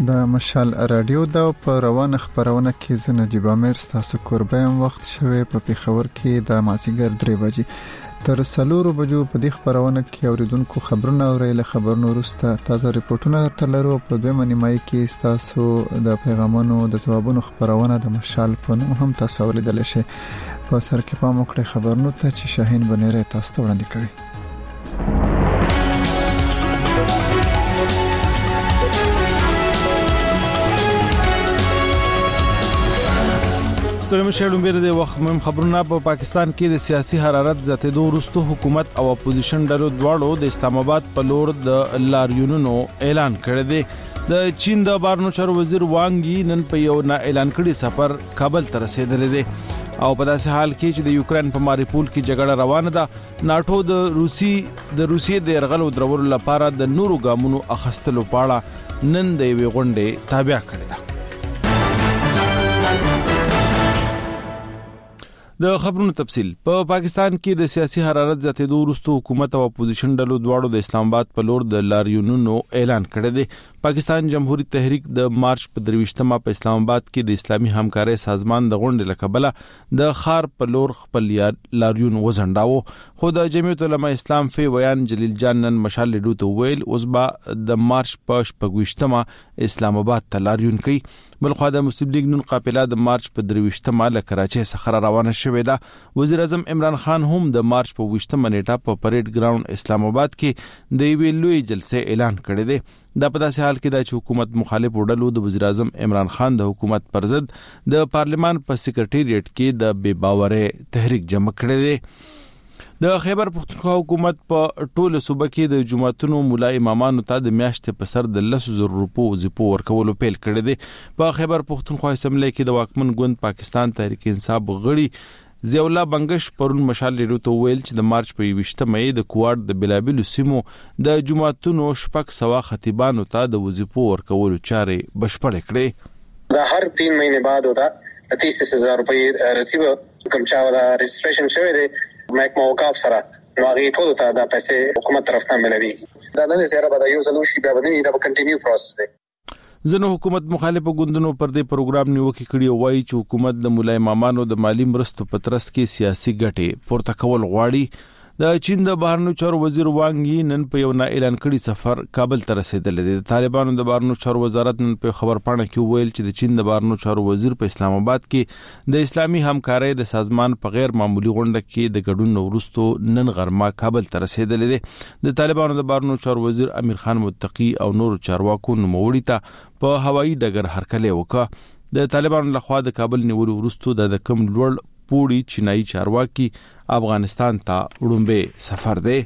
د مشال رادیو د په روانه خبرونه کې زه نجیب امیر ستاسو کوربایم وخت شوی په پیښور کې د مازیګر 3 بجې تر 4 بجو په دې خبرونه کې اوریدونکو خبرونه اوري له خبرونو وروسته تازه ریپورتونه ترلرو په دویمه نیمایي کې ستاسو د پیغامونو د ځوابونو خبرونه د مشال په نوم هم تاسو اوریدل شي په سر کې پام وکړئ خبرونو ته چې شاهین بنيره تاسو ته وړاندې کوي. ستړي مشهور بیر د وخت مهم خبرونه په پاکستان کې د سیاسي حرارت زیاتېدو وروسته حکومت او اپوزیشن ډلو دواړو د اسلام آباد په لور د لاریونونو اعلان کړی دی. د چین د بهرنیو چارو وزیر وانګ یي نن په یو نه اعلان کړي سفر کابل ته رسیدلی دی او په داسې حال کې چې د یوکرين په ماریپول کې جګړه روانه ده ناتو د روسیې د يرغل درولو لپاره د نورو ګامونو اخستلو پاړه نن د وی غونډې تابع کړې ده. د خبرونو تفصيل په پاکستان کې د سیاسي حرارت زیاتېدو وروسته حکومت او اپوزیشن ډلو دواړو د اسلام آباد په لور د لاریونونو اعلان کړی دی. پاکستان جمهوریت تحریک د مارچ په 23مه په اسلام آباد کې د اسلامي همکارۍ سازمان د غونډې لکبله د خار په لور خپل لاریون وزنډاوه خو د جمعیت العلماء اسلام فی ویان جلیل جان نن مشال لیدو ته ویل اوس به د مارچ په 28مه اسلام آباد ته لاریون کوي. بلخو د مسلم لیگ نون قافله د مارچ په 23مه له کراچۍ څخه روانه شوې ده. وزیر اعظم عمران خان هم د مارچ په 28مه نیټه په پریډ ګراوند اسلام آباد کې د یوې لوی جلسې اعلان کړی دی. دا په داسې حال کې چې حکومت مخالف وډلو د وزیر اعظم عمران خان د حکومت پر ضد د پارلیمان په سیکریټریټ کې د بے باورۍ تحریک جمع کړی دی. د خیبر پختونخوا حکومت په ټوله صوبه کې د جمعتونو مولا امامانو ته د میاشتې په سر د 100,000 روپو وظیفو ورکولو پیل کړی دی. په خیبر پختونخوا اسمبلی کې د واکمن ګوند پاکستان تحریک انصاف غړي ضیاء الله بنگش پرون مشال لیدو ته ویل چې د مارچ په 28مه د کوارد د بلابل سیمو د جمعتونو شپږ سوا خطیبانو ته د وظیفو ورکولو چارې بشپړ کړې. دا هر 3 مہینے بعد ہوتا 33,000 روپے رسیب کوم چا دا رجسٹریشن شوی دی محکمه اوقاف سره نو هغه ټول ته دا پیسې حکومت طرف ته ملوي. دا نه زیاده به یو سلوشي بیا باندې دا کنټینیو پروسس دی. ځنو حکومت مخالفو ګوندونو پر دې پروګرام نیوکه کړي وایي چې حکومت د مولا امامانو د مالی مرستو په ترڅ کې سیاسي ګټې پورته کول غواړي. د چین د بهرنیو چارو وزیر وانګ یي نن په یو نه اعلان کړي سفر کابل ته رسیدلی دی. د طالبانو د بهرنیو چارو وزارت نن په خبر پاڼه کې ویل چې د چین د بهرنیو چارو وزیر په اسلام آباد کې د اسلامي همکارۍ د سازمان په غیر معمولی غونډه کې د ګډون وروسته نن غرمه کابل ته رسیدلی دی. د طالبانو د بهرنیو چارو وزیر امیر خان متقی او نور چارواکو نوموړي ته په هوایي ډګر هرکلی وکړ. د طالبانو لخوا د کابل نیولو وروسته د کم لوړ پوړي چینایي چارواکي افغانستان ته وړاندې سفر دی.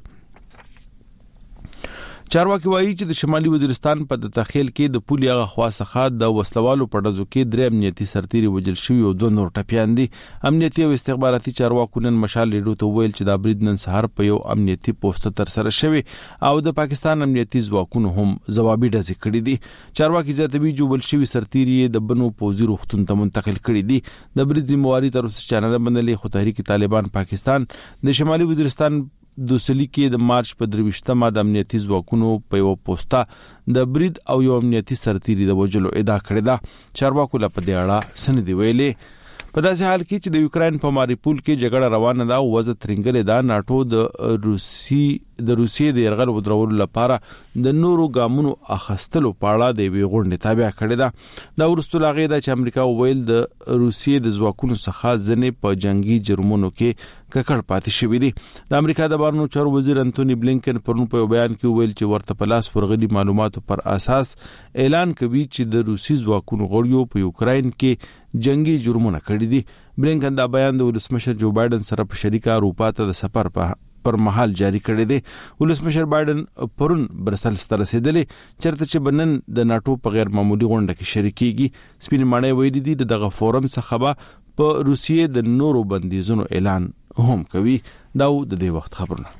چارواکي وایي چې د شمالي وزیرستان په تخیل کې د پولي هغه خواصخه د وسلوالو په ډزو کې 3 امنیتي سرتیري وژل شوي او 2 نور ټپيان دي. امنیتي او استخباراتي چارواکو نن مشال لیدو ته ویل چې د برید نن سهار په یو امنیتي پوسټ تر سره شوی او د پاکستان امنیتي ځواکونو هم ځوابي ډزې کړې دي. چارواکي زیاتوي چې وژل شوي سرتیري د بنو پوزي روغتون ته منتقل کړي دي. د برید ذمہواری تر اوسه چا نه منلې خو تحریک طالبان پاکستان د شمالي وزیرستان دوسلی کې د مارچ په 23مه د امنیتي ځواکونو په یو پوسټه د برید او یو امنیتي سرتیري د وژلو ادعا کړې ده. چارواکو له په دې اړه سندې ویلې. په داسې حال کې چې د یوکرين په ماریپول کې جګړه روانه ده او وضع ترنګلې ده ناتو د روسیې د يرغل درولو لپاره د نورو ګامونو اخستلو پاړه د وی غونډې تابع کړې ده. دا ورستو لاغې ده چې امریکا ویل د روسیې د ځواکونو څخه ځنې په جنگي جرمونو کې ککړ پاتې شوی دي. د امریکا د بهرنیو چارو وزیر انټونی بلینکن پرون په بیان کې ویل چې ورته په لاس ورغلي معلوماتو پر اساس اعلان کوي چې د روسي ځواکونو غړیو په یوکرين کې جنگي جرمونه کړی دي. بلینکن دا بیان د ولسمشر جو بایدن سره په شریکه اروپا ته د سفر پر مهال جاری کړی دی. ولسمشر بایدن پرون برسلز ته رسیدلی چرته چې بنن د ناتو په غیر معمولی غونډه کې شریکيږي. سپین ماڼۍ ویلي دي دغه فورم څخه به په روسیې د نورو بندیزونو اعلان هم کوي. دا د دې وخت خبرونه.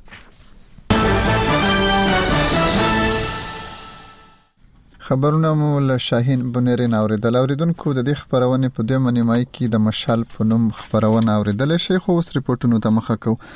خبرونه مو له شاهین بنيره اوریدل. اوریدونکو د دې خبرونه په دوه نیمایي کې د مشال په نوم خبرونه اوریدل شي خو اوس ریپورتونو ته مخه کو.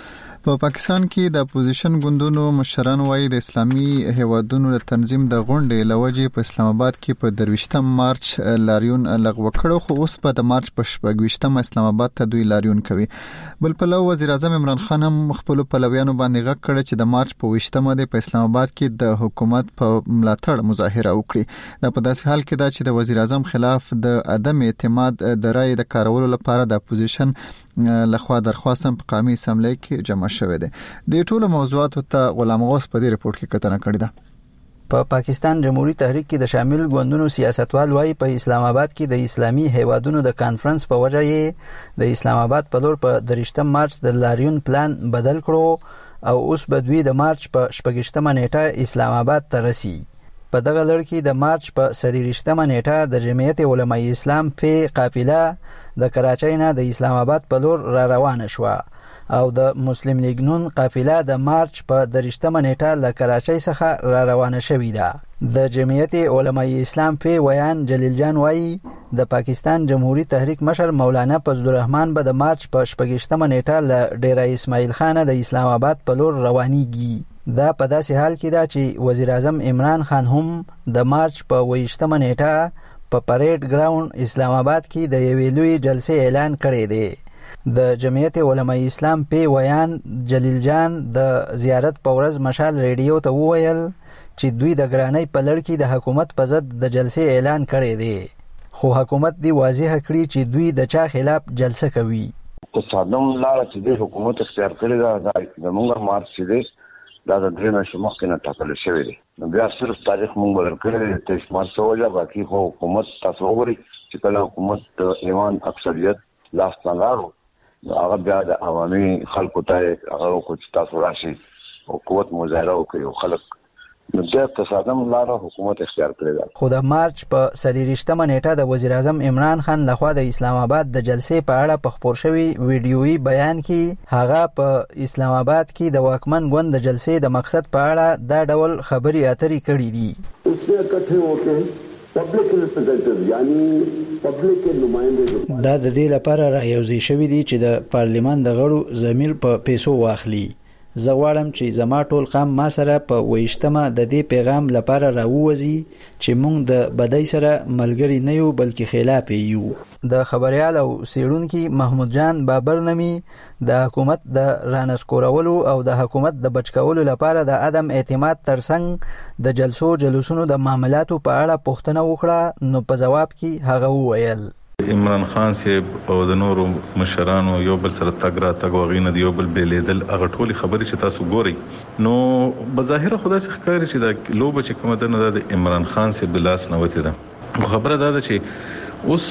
په پاکستان کې د اپوزیشن ګوندونو مشران وايي د اسلامي هیوادونو د تنظیم د غونډې لوجې په اسلام آباد کې په 23 مارچ لاریون لغوه کړو، خو اوس په د مارچ په 28 اسلام آباد ته دوی لاریون کوي. بل پلو وزیر اعظم عمران خان هم خپل پلویانو باندې غږ کړ چې د مارچ په 28 په اسلام آباد کې د حکومت په ملاتړ مظاهره وکړي. دا په داسې حال کې دا چې د وزیر اعظم خلاف د عدم اعتماد د رای د کارولو لپاره د اپوزیشن لخوا درخواست په قومي اسمبلی کې جمع شوې ده. د ټولو موضوعاتو ته غلام غوث په دې ریپورت کې کتنه کړې ده. په پاکستان جمهوریت تحریک کې د شامل ګوندونو سیاستوال وايي په اسلام آباد کې د اسلامي هیوادونو د کانفرنس په وجه یې د اسلام آباد په لور په 23 مارچ د لاریون پلان بدل کړو او اوس به دوی د مارچ په 28 نیټه اسلام آباد ته رسي. په دغه لړ کې د مارچ په 23 نیټه د جمعیت علماء اسلام په قافله د کراچۍ نه د اسلام آباد په لور را روانه شوه او د مسلم لیگ نون قافله د مارچ په 23 نیټه له کراچۍ څخه را روانه شوې ده. د جمعیت علماء اسلام په ویان جلیل جان وایي د پاکستان جمهوریت تحریک مشر مولانا فضل الرحمن به د مارچ په 28 نیټه له ډیره اسماعیل خان د اسلام آباد په لور روانيږي. دا په داسې حال کې ده چې وزیر اعظم عمران خان هم د مارچ په 28 نیټه په پریډ ګراوند اسلام آباد کې د یوې لوی جلسې اعلان کړی دی. د جمعیت علماء اسلام په ویان جلیل جان د زیارت په ورځ مشال ریډیو ته وویل چې دوی د ګرانۍ په لړ کې د حکومت په ضد د جلسې اعلان کړی دی، خو حکومت دی واضح کړی چې دوی د چا خلاف جلسه کوي. تصادم لاره چې د حکومت اختیار کړی دا د مونږ مارچ چې دا د درې میاشتو مخکې نه ټاکل شوی دی. نو بیا صرف تاریخ مونږ بدل کړی دی 23 مارچ وجه، باقي خو حکومت تاسو وګورئ چې کله حکومت د ایوان اکثریت لاس لاندې هغه بیا د عوامي خلکو ته هغه کو چې تاسو راشي او قوت مظاهره وکړي او خلک نو د تصادم لاره حکومت اختیار کړی ده. خو د مارچ په 23 نیټه د وزیر اعظم عمران خان لخوا د اسلام آباد د جلسې په اړه په خبر شوی ویډیويي بیان کې هغه په اسلام آباد کې د واکمن ګوند د جلسې د مقصد په اړه دا ډول خبري اترې کړې دي. اسمه اکټھے ہوکے پبلک ریپرزنټیټیو یعنی پبلک کے نمائندے دا د دې لپاره رايوځي شوی دی چې د پارلیمان د غړو ضمیر په پیسو واخلي. زه غواړم چې زما ټول قام ما سره په 28مه د دې پیغام لپاره راووځي چې موږ د بدای سره ملګری نه یو بلکې خلاف یو. د خبريال او سیړونکو محمود جان بابر نمی د حکومت د رانسکورولو او د حکومت د بچکولو لپاره د عدم اعتماد ترڅنګ د جلسونو د معاملاتو په اړه پوښتنه وکړه، نو په جواب کې هغه وویل عمران خان صاحب او د نورو مشرانو یو بل سره تګ وغینه دی یو بل بیلیدل هغه ټولي خبرې چې تاسو ګورئ نو بظاهر خدای څخه ښکاري چې د لوب چې کومه ده د عمران خان صاحب د لاس نه وته ده. خبره ده چې اوس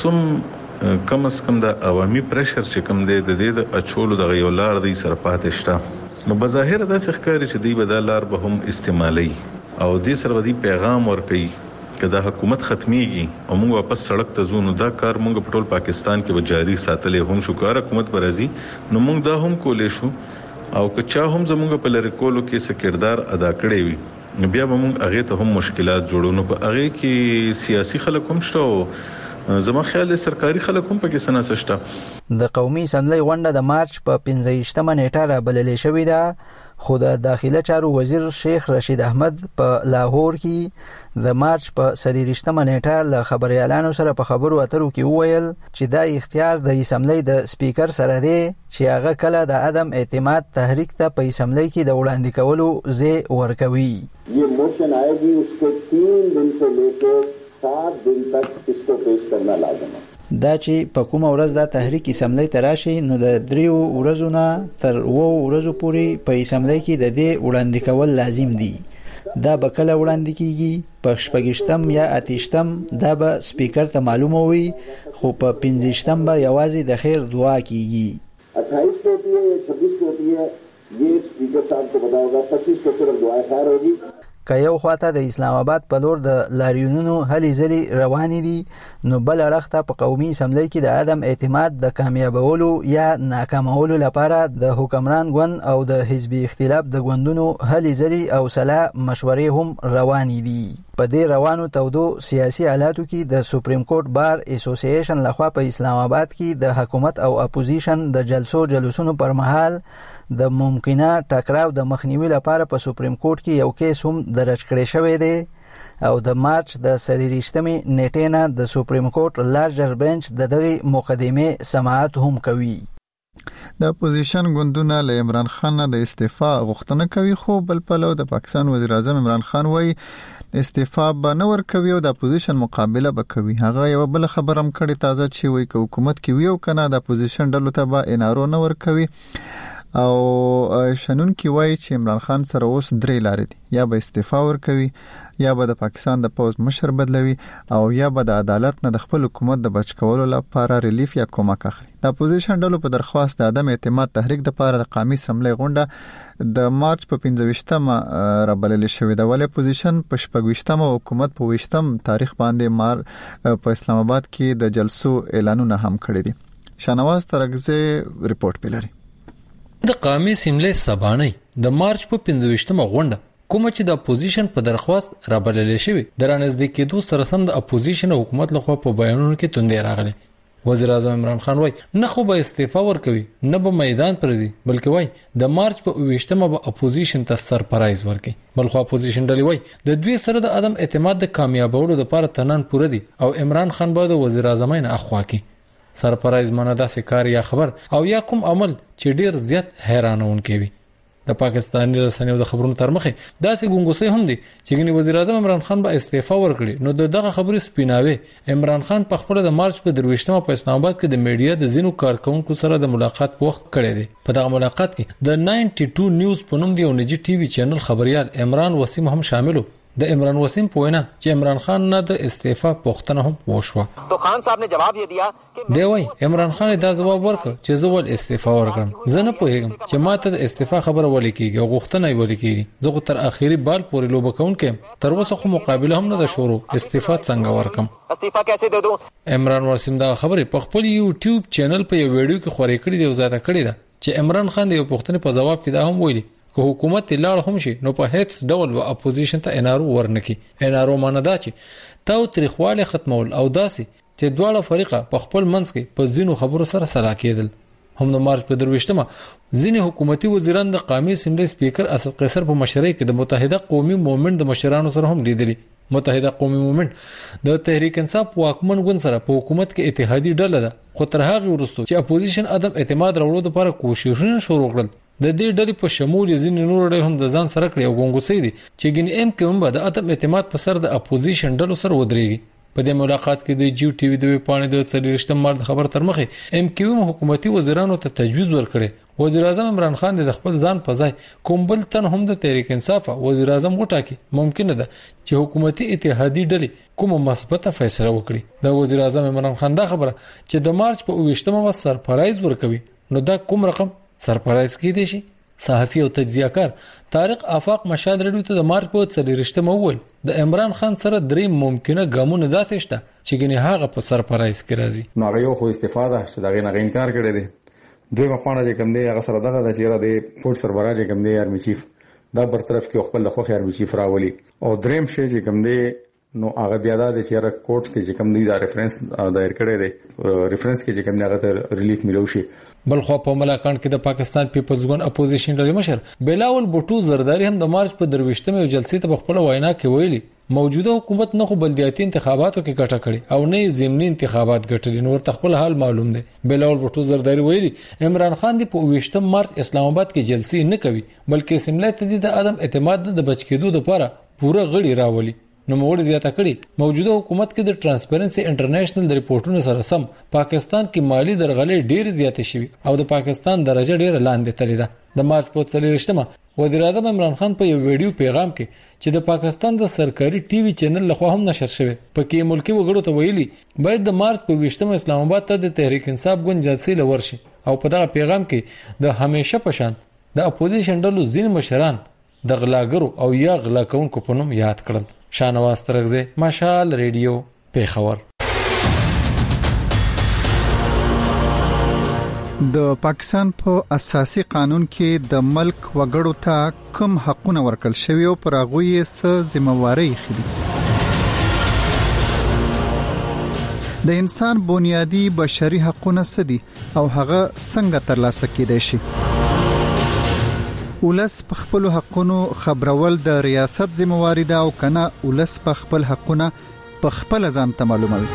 هم کم از کم د عوامي پریشر چې کوم دی د دې د اچولو د یو لار دی سره پاتې شته، نو بظاهر ده څخه ښکاري چې دی بدل لار به هم استعمالي او دې سره دی پیغام ورکړي کدا حکومت ختميږي او موږ واپس سړک ته ځو، نو دا کار موږ په ټول پاکستان کې جاری ساتلې هم شو. کار حکومت برازي نو موږ دا هم کولې شو او که چا هم زموږ په لری کولو کې څه کردار ادا کړی وي نو بیا به موږ هغه ته هم مشکلات جوړو. نو په هغه کې سیاسي خلک هم شته او زما خیال سرکاري خلک هم پکې سنا سشته. د قومي اسمبلی غونډه د مارچ په 15 نیټه را بللې شوې ده، خو د داخله چارو وزیر شیخ رشید احمد په لاهور کې د مارچ په 23 نیټه له خبريالانو سره په خبرو اترو کې وویل چې دا اختیار د اسمبلی د سپیکر سره دی چې هغه کله د عدم اعتماد تحریک ته په اسمبلی کې د وړاندې کولو ځای ورکوي. یہ موشن آئے گی اس کے 3 دن سے لے کے 7 دن تک اس کو پیش کرنا لازم ہے. دا چې په کومه ورځ دا تحریک اسمبلی ته راشي نو د 3 ورځو نه تر 2 ورځو پورې په اسمبلی کې د دې وړاندې کول لازم دي. دا به کله وړاندې کیږي په 28 یا 28 دا به سپیکر ته معلومه وي، خو په 15 به یوازې د خیر دعا کیږي. 28 کو ہوتی ہے یا 26 کو ہوتی ہے یہ سپیکر صاحب کو پتا ہوگا. 25 کو صرف دعا خیر ہوگی. که یو خواته د اسلام آباد په لور د لاریونونو هلې ځلې روانې دي نو بل اړخ ته په قومي اسمبلی کې د عدم اعتماد د کامیابولو یا ناکامولو لپاره د حکمران ګوند او د حزبي اختلاف د ګوندونو هلې ځلې او سلا مشورې هم روانې دي. په دې روانو تودو سیاسي حالاتو کې د سپریم کورټ بار اسوسییشن لخوا په اسلام آباد کې د حکومت او اپوزیشن د جلسونو پر مهال د ممکنه ټکراو د مخنیوي لپاره په سپریم کورټ کې یو کیس هم درج کړی شوی دی او د مارچ د 23 نیټې نه د سپریم کورټ لارجر بنچ د دغه مقدمه سماعت هم کوي. د اپوزیشن ګوندونه له عمران خان د استعفا غوښتنه کوي خو بل پلو د پاکستان وزیر اعظم عمران خان وایي استعفا به نه ورکوي او د اپوزیشن مقابله به کوي. هغه یو بل خبر هم کړی تازه چې وایي که حکومت کې وي او کنه د اپوزیشن ډلو ته به انارو نه ورکوي او شنون کې وایي چې عمران خان سره اوس درې لارې دي، یا به استعفا ورکوي، یا به د پاکستان د پوز مشر بدلوي او یا به د عدالت نه د خپل حکومت د بچ کولو لپاره ریلیف یا کومک اخلي. د اپوزیشن ډلو په درخواست د عدم اعتماد تحریک د لپاره د قومي اسمبلی غونډه د مارچ په 15مه رابلل شوې ده، ولې اپوزیشن په 26مه حکومت په 20م تاریخ باندې په اسلام آباد کې د جلسو اعلانونه هم کړی دي. شانواز ترغزه رپورت پیلري. د قومي اسمبلی سبانه د مارچ په 15مه غونډه کوم چې د اپوزیشن په درخواست رابلل شوی درانځد کېدو سره سم د اپوزیشن حکومت لخوا په بیانونو کې توندې راغلي. وزیر اعظم عمران خان وای نه خو به استعفا ورکوي نه به میدان پردي، بلکې وای د مارچ په 28مه به اپوزیشن ته سرپرایز ورکړي. بلخو اپوزیشن ډلې وای د دوی سره د عدم اعتماد د کامیابولو لپاره تنن پوره دي او عمران خان به د وزیر اعظم نه اخوا کی سرپرایز منه داسې کار یا خبر او یا کوم عمل چې ډیر زیات حیرانون کوي. د پاکستاني رسنیو د خبرونو تر مخه داسې ګونګوسې هم دي چې ګنې وزیر اعظم عمران خان به استعفا ورکړي نو دغه خبرې سپیناوي. عمران خان په خپل د مارچ په 23مه په اسلام آباد کې د میډیا د زینو کارکونکو سره د ملاقات په وخت کړی دی. په دغه ملاقات کې د 92 نیوز په نوم دی او نجی ټي وي چینل خبريال عمران وسیم هم شاملو. د عمران وسیم په وینا چې عمران خان نه د استعفا پوښتنه هم وشوه. تو خان صاحب نے جواب یہ دیا کہ دی وای عمران خان دا جواب ورکړ چې زه ول استعفا ورکړم، زه نه پوهیږم چې ماته د استعفا خبره ولې کیږي او غوښتنه یې ولې کیږي. زه تر اخیری بال پورې لوب کوم کې تر اوسه خو مقابله هم نه ده شروع، استعفا څنګه ورکم، استعفا کیسے دے دوں. عمران وسیم دا خبره په خپل یوټیوب چینل په یو ویډیو کې خوري کړی دی او زیاته کړی ده چې عمران خان د یو پوښتنې په جواب کې دا هم ویلي که حکومت لاړ هم شي نو په هیڅ ډول به اپوزیشن ته انارو ورنکي. انارو معنی دا چې تاو تاریخواله ختمول او داسي چې دواړه فریقه په خپل منځ کې په زینو خبرو سره سلا کېدل. هم د مارچ په 23مه ځینې حکومتي وزیران د قومي اسمبلی سپیکر اسد قیصر په مشرۍ کې د متحده قومي موومېنټ د مشرانو سره هم لیدلي. متحده قومي موومېنټ د تحریک انصاف واکمن ګوند سره په حکومت کې اتحادي ډله ده، خو تر هغه وروسته چې اپوزیشن عدم اعتماد راوړو لپاره کوششونه شروع کړل د دې ډلې په شمول ځینې نور ډلې هم د ځان سره کړی او ګونګوسې دي چې ګنې ام کې هم د عدم اعتماد په سر د اپوزیشن ډلو سره ودرېږي. په دې ملاقات کې د جیو ټي وي د پاڼې د 23 مارچ خبر تر مخه ام کیو حکومتي وزیرانو ته تجویز ورکړي. وزیر اعظم عمران خان د خپل ځان په ځای کوم بل تن هم د تحریک انصاف وزیر اعظم وټاکي. ممکن ده چې حکومتي اتحادی ډلې کوم مثبته فیصله وکړي. د وزیر اعظم عمران خان دا خبره چې د مارچ په 28مه سرپرایز ورکوي نو دا کوم رقم سرپرایز کې دي شي. صحافي او تجزیه‌کار طارق آفاق مشهد رډیو ته د مارچ په 23مه وویل د عمران خان سره درې ممکنه ګامونه داسې شته چې ګنې هغه په سرپرایز کې راځي. نو هغه یو خو استفاده چې دغه نه انکار کړی دی. دوی په پاڼه چې کوم دی هغه سره دغه د چیرې د فورس سربراہ چې کوم دی آرمي چیف دا برطرف کې خپل د خوخي آرمي چیف راولي او دریم شی چې کوم دی نو هغه بیا د چیرې کوټ کې چې کوم دی دا ریفرنس دایر کړی دی ریفرنس کې چې کوم دی هغه ته ریلیف ملو شي. بل خو په ملاقات کې د پاکستان پیپلز ګوند اپوزیشن ډلې مشر بلاول بوټو زرداری هم د مارچ په 23مه جلسې ته خپل وینا کې ویلي موجوده حکومت نه خو بلدیاتي انتخاباتو کې ګټه کړې او نه ضمني انتخابات ګټلې نو ورته خپل حال معلوم دی. بلاول بوټو زرداری ویلي عمران خان دی په 28 مارچ اسلام آباد کې جلسې نه کوي بلکې اسمبلی ته د عدم اعتماد د بچ کېدو لپاره پوره غړي راولي. نو موږ زیاته کړی موجوده حکومت کې د ترانسپیرنسي انټرنیشنل د ریپورتونو سره سم پاکستان کې مالی درغلې ډېر زیاتې شوي او د پاکستان درجه ډېر لاندې تللی ده. د مارچ په 23مه وزیر اعظم عمران خان په یو ویډیو پیغام کې چې د پاکستان د سرکاري ټي وي چینل لخوا هم نشر شوی پکې ملکی وګړو ته ویلي باید د مارچ په 20مه اسلام آباد ته د تحریک انصاف ګوند جلسې لورشي او په دغه پیغام کې د همیشه پشان د اپوزیشن ډلو ځین مشران د غلاګرو او یا غلا کوونکو په نوم یاد کړل. شانواز ترغزه، مشال ریډیو، پیښور. د پاکستان په اساسي قانون کې د ملک وګړو ته کوم حقونه ورکړل شوی او پر هغه یې څه ذمہواری خېدي. د انسان بنیادی بشري حقونه څه دي او هغه څنګه ترلاسه کېدای شي؟ ولس په خپل حقونو خبرول د ریاست ذمہواری ده او کنه ولس په خپل حقونه په خپل ځان ته معلوموي؟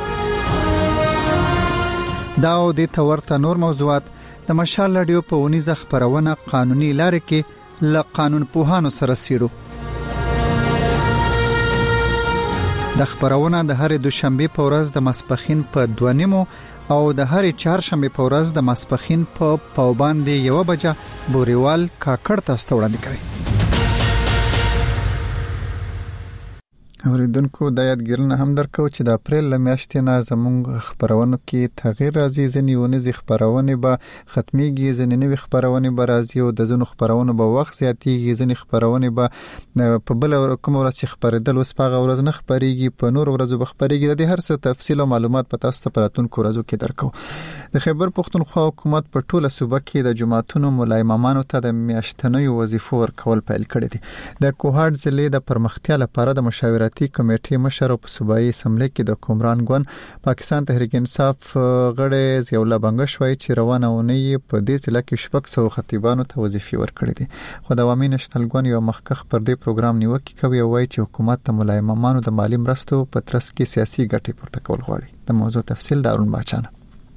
دا او د تورته نور موضوعات د مشال رادیو په ونیزه خبرونه قانوني لارې کې ل قانون پوهانو سره سیرو. د خبرونه د هر دوشنبه په ورځ د ماسپخین په 2:30 او د هر چهارشنبه په ورځ د ماسپخین په پاوباندې 1 بجه بوريوال کاکړ تاسو ته وړاندې کوي. اوریدونکو د یادګیرنه هم درکو چې د اپریل لمیاشتې نه زموږ خبرونو کې تغییر راځي. ځینې ونیزي خبرونه به ختميږي، ځینې نوې خبرونه به راځي او د ځینو خبرونه به وخت زیاتېږي، ځینې خبرونه به په بل کوم ورځ چې خبرېدل اوس په ورځ نه خبريږي، په نور ورځو به خبريږي. د هر څه تفصیل او معلومات په تاسو ته پراتونکو ورځو کې درکو. د خیبر پښتونخوا حکومت په ټوله صوبه کې د جماعتونو ملای امامانو ته د میاشتنوي وظیفو ورکول پیل کړی دي. د کوهاټ ضلع د پرمختیا لپاره د مشاورتي کمیټې مشر په صوبایي اسمبلی کې د کومران ګون پاکستان تحریک انصاف غړي زیولا بنگش وایي چې روانه ونی په دې ضلع کې 600 خطیبانو ته وظیفې ورکړي دي. خو د عوامي نشنل ګون یو مخکخ پر دې پروګرام نیوکه کوي او وایي چې حکومت ته ملای امامانو د مالی مرستو په ترڅ کې سیاسي ګټې پورته کول غواړي. د موضوع تفصیل دارون باچانه.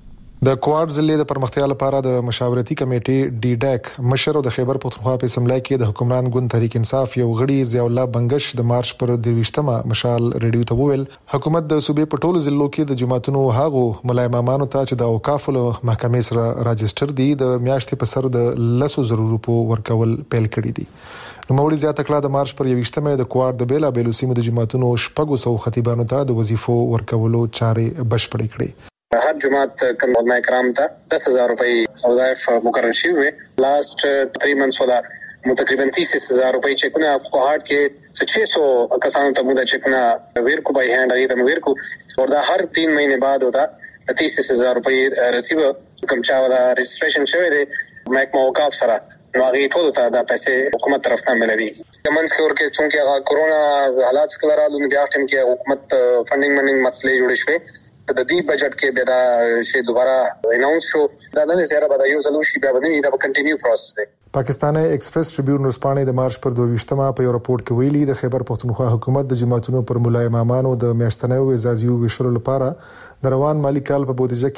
د کوهاټ ضلع د پرمختیا لپاره د مشاورتي کمیټې ډي ډاک مشر او د خیبر پښتونخوا په اسمبلی کې د حکمران ګوند تحریک انصاف یو غړي ضیاءالله بنگش د مارچ پر 23مه مشال ریډیو ته وویل حکومت د صوبې په ټولو ضلعو کې د جماعتونو هاغو ملای امامانو ته چې د اوقاف له محکمې سره راجستر دي د میاشتې په سر د 100 روپو ورکول پیل کړی دي. نوموړي زیاته کړه د مارچ پر 23مه د کوهاټ د بیلا بیلو سیمو د جماعتونو 600 خطیبانو ته د وظیفو ورکولو چارې بشپړې کړې. هر جماعت کم علماء کرام ته 10,000 روپے وظائف مقرر شوی لاست 3 months ولا تقریبا 30,000 روپے چیکونه کوهاټ کې 600 کسانو ته مودا چیکونه ویر کو بای هاند ایدم ویر کو اور دا هر 3 مہینے بعد ہوتا 30,000 روپے رسیو کم چا ولا رجسٹریشن شوی دی محکمه اوقاف سره نو هغه ټول ته دا پیسې حکومت طرف ته ملوي. کمنس کې ورکه چونکه هغه کورونا حالات څخه راغلو بیا ټیم کې حکومت فندینګ مسلې جوړې شوې د دې بجټ کې به دا شی دوباره اناونس شو. دا نه زیاده به یو ځلو شي بیا به دا کنټینیو پروسس دی. پاکستاني ایکسپریس ټریبیون رسپانې د مارچ پر 22مه په یو راپورټ کې ویلي د خیبر پښتونخوا حکومت د جماعتونو پر ملای امامانو د میاشتنوي اعزازیو ویشلو لپاره د روان مالی کال په بودیجه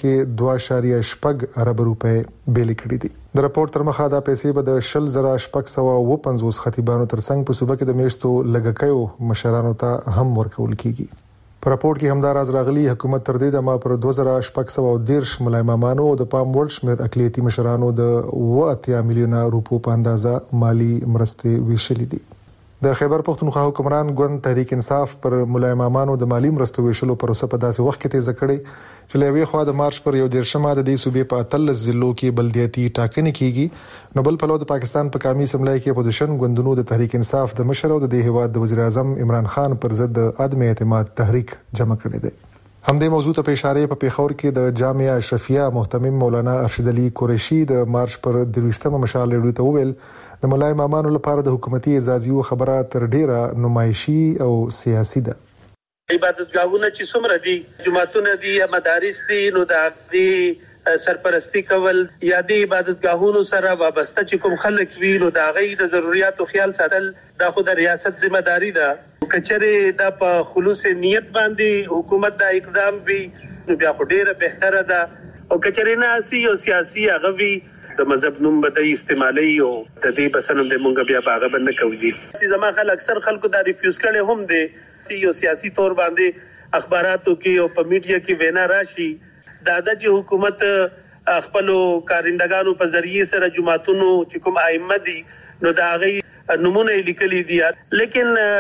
کې 2.8 ارب روپے بیل کړی دي. د راپورټ تر مخه دا پیسې به د 10,650 خطیبانو ترڅنګ په صوبه کې د میشتو لګکیو مشرانو ته هم ورکول کیږي. په راپورټ کې همدار از راغلي حکومت تر دې د ما پر 2,610 ملای امامانو او د پام ورلد شمیر اقلیتي مشرانو د 80 میلیونه روپو په اندازه مالی مرستې ویشلې دي. د خیبر پښتونخوا حکمران ګوند تحریک انصاف پر ملای امامانو د مالی مرستو ویشلو پروسه په داسې وخت کې تیز کړي چې لوي خو د مارچ پر 1 د دې صوبې په 13 ضلعو کې بلدیاتي ټاکنې کیږي. نو بل په لور د پاکستان په قومي اسمبلی کې اپوزیشن ګوندونو د تحریک انصاف د مشر او د هیواد د وزیر اعظم عمران خان پر ضد عدم اعتماد تحریک جمع کړی دی. همدې موضوع ته اشاره په پیښور کې د جامعه اشرفیه محتمم مولانا ارشد علي قریشي د مارچ پر 23مه مشال ریډیو ته وویل د ملای امامانو لپاره د حکومتي اعزازیو خبره تر ډیره نمایشي او سیاسي ده. عبادتګاهونه چې څومره دي جماعتونه دي یا مدارس دي نو د دې سرپرستی کول یا د عبادتګاهونو سره وابسته چې کوم خلک وي نو د غي د ضرورتو خیال ساتل دا خو د ریاست ذمہ داری ده. کچره دا په خلوص نیت باندې حکومت دا اقدام وی نو بیا خو ډیره بهتره ده او کچره نه اسی او سیاسي اغوي د مذهب نوم به استعمالي او د دې بسنم د مونږ بیا باغه بند کوي. زما خلک اکثر خلکو دا ریفیوز کړي هم دي یو سیاسي تور باندې اخباراتو کې او په میډیا کې وینا راشي دا د حکومت خپل کارندگانو په ذریعہ سره جماعتونو چې کوم ائمه دي نو دا غي نمونه لیکلي دي لیکن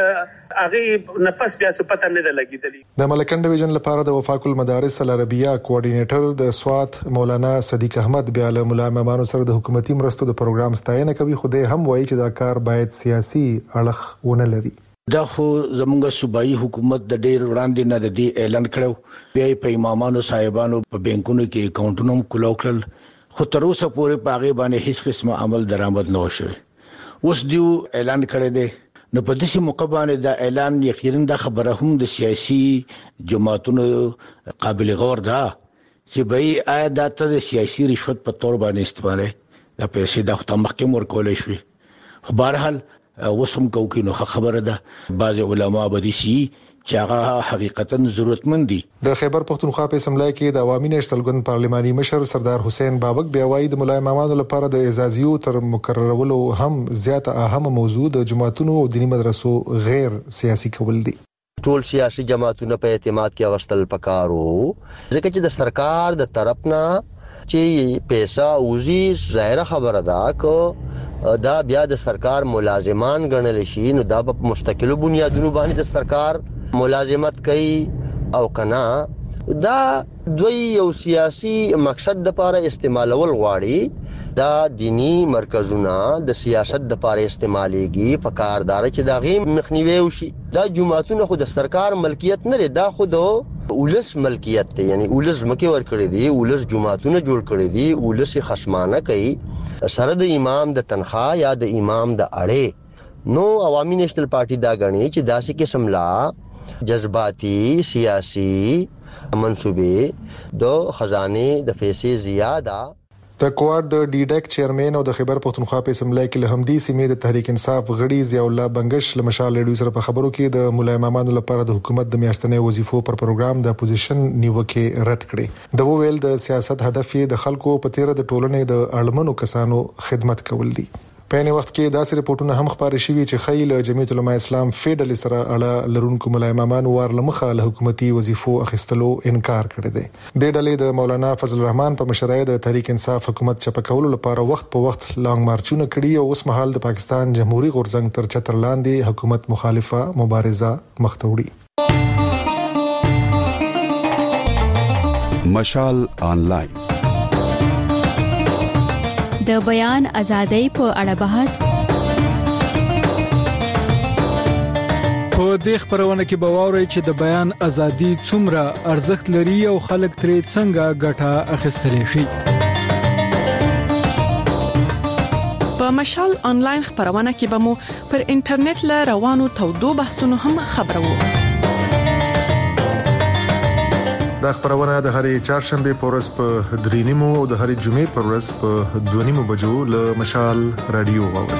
هغه نفس بیا څه پته نه لګیدلی. د ملکن ډیویژن لپاره د وفاق المدارس العربیه کوارډینیټر د سوات مولانا صدیق احمد بیا له مولا امامانو سره د حکومتي مرستو د پروګرام ستاینه کوي، خو د هم وایي چې دا کار باید سیاسي اړخ ونه لري. دا خو زموږ صوبایي حکومت د ډېر وړاندې نه د دې اعلان کړو، بیا په امامانو صاحبانو په بانکونو کې اکاونټونو کلو کړل، خو تر اوسه پورې په هغه باندې هیڅ قسمه عمل درآمد نه وشوي. اوس دیو اعلان کړی دی، نو په دې موقع باندې دا اعلان یقینا د خبره هم د سیاسي جماعتونو قابل غور ده چې به آیا د ته سیاسي رشوت په تور باندې استعمال د پیسې د خپل محکمې ورکول شي. خو بهرحال وسم کوي نو خبره ده بعض علما بدی شي چې هغه حقیقتا ضرورتمند دي. د خیبر پختونخوا په اسمبلی کې د عوامي نېشنل ګوند پارلماني مشر سردار حسین بابک بیا وایي د مولا امامانو لپاره د اعزازیو تر مقررولو هم زیاته اهمه موضوع د جماعتونو او دینی مدرسو غیر سیاسي کول دي. ټول سیاسي جماعتونه په اعتماد کې واستل پکارو، ځکه چې د سرکار د طرف نه چې پیسې اوزي ظاهر خبره ده کو دا بیا د سرکار ملازمان ګڼل شي، نو دا په مستقلو بنیادونو باندې د سرکار ملازمت کوي او کنا دا دوی یو سیاسي مقصد د لپاره استعمالول غواړي. دا دینی مرکزونه د سیاست د لپاره استعماليږي، په کاردار چې دا غي مخنیوي وشي. دا جماعتونه خو د سرکار ملکیت نه لري، دا خو د ولس ملکیت دی، یعنی ولس مکه ور کړی دی، ولس جماعتونه جوړ کړی دی، ولس خصمانه کوي سره د امام د تنخواه یا د امام د اړې. نو عوامي نېشنل پارټي دا غني چې داسې قسم لا جذباتي سیاسي منصوبې د خزانه د پیسې زیاده. د کوارډ د ډیډک چیرمن او د خیبر پختونخوا په اسمبلی کې له همدې سیمې د تحریک انصاف غړي ضیاء الله بنگش له مشال ریډیو سره په خبرو کې د مولا امامانو لپاره د حکومت د میاشتنې وظیفو پر پروګرام د اپوزیشن نیوکه رد کړې. د ویل د سیاست هدف یې د خلکو په تیر د ټولنې د اړمنو کسانو خدمت کول دي. په نوي وخت کې داسې رپورټونه هم خبرې شوي چې خیل جمعیت العلماء اسلام فیډل سره اړه لرونکو مولا امامانو ورلمخه له حکومتي وظیفو اخیستلو انکار کړی دی. د ډلې د مولانا فضل الرحمن په مشرۍ د تحریک انصاف حکومت چپکولو لپاره وخت په وخت لانګ مارچونه کړي او اوس مهال د پاکستان جمهوریت غورځنګ تر چتر لاندې حکومت مخالفه مبارزه مخته وړي. مشال آنلاین د بیان ازادۍ په اړه بحث. په دې خبرونه کې به واورئ چې د بیان ازادي څومره ارزښت لري او خلک ترې څنګه ګټه اخیستلی شي. په مشال آنلاین خبرونه کې به مو پر انټرنیټ له روانو تودو بحثونو هم خبرو. دا خبرونه د هرې چهارشنبه په ورځ په 3:30 او د هرې جمعې په ورځ په 2:30 بجو له مشال رادیو واورئ.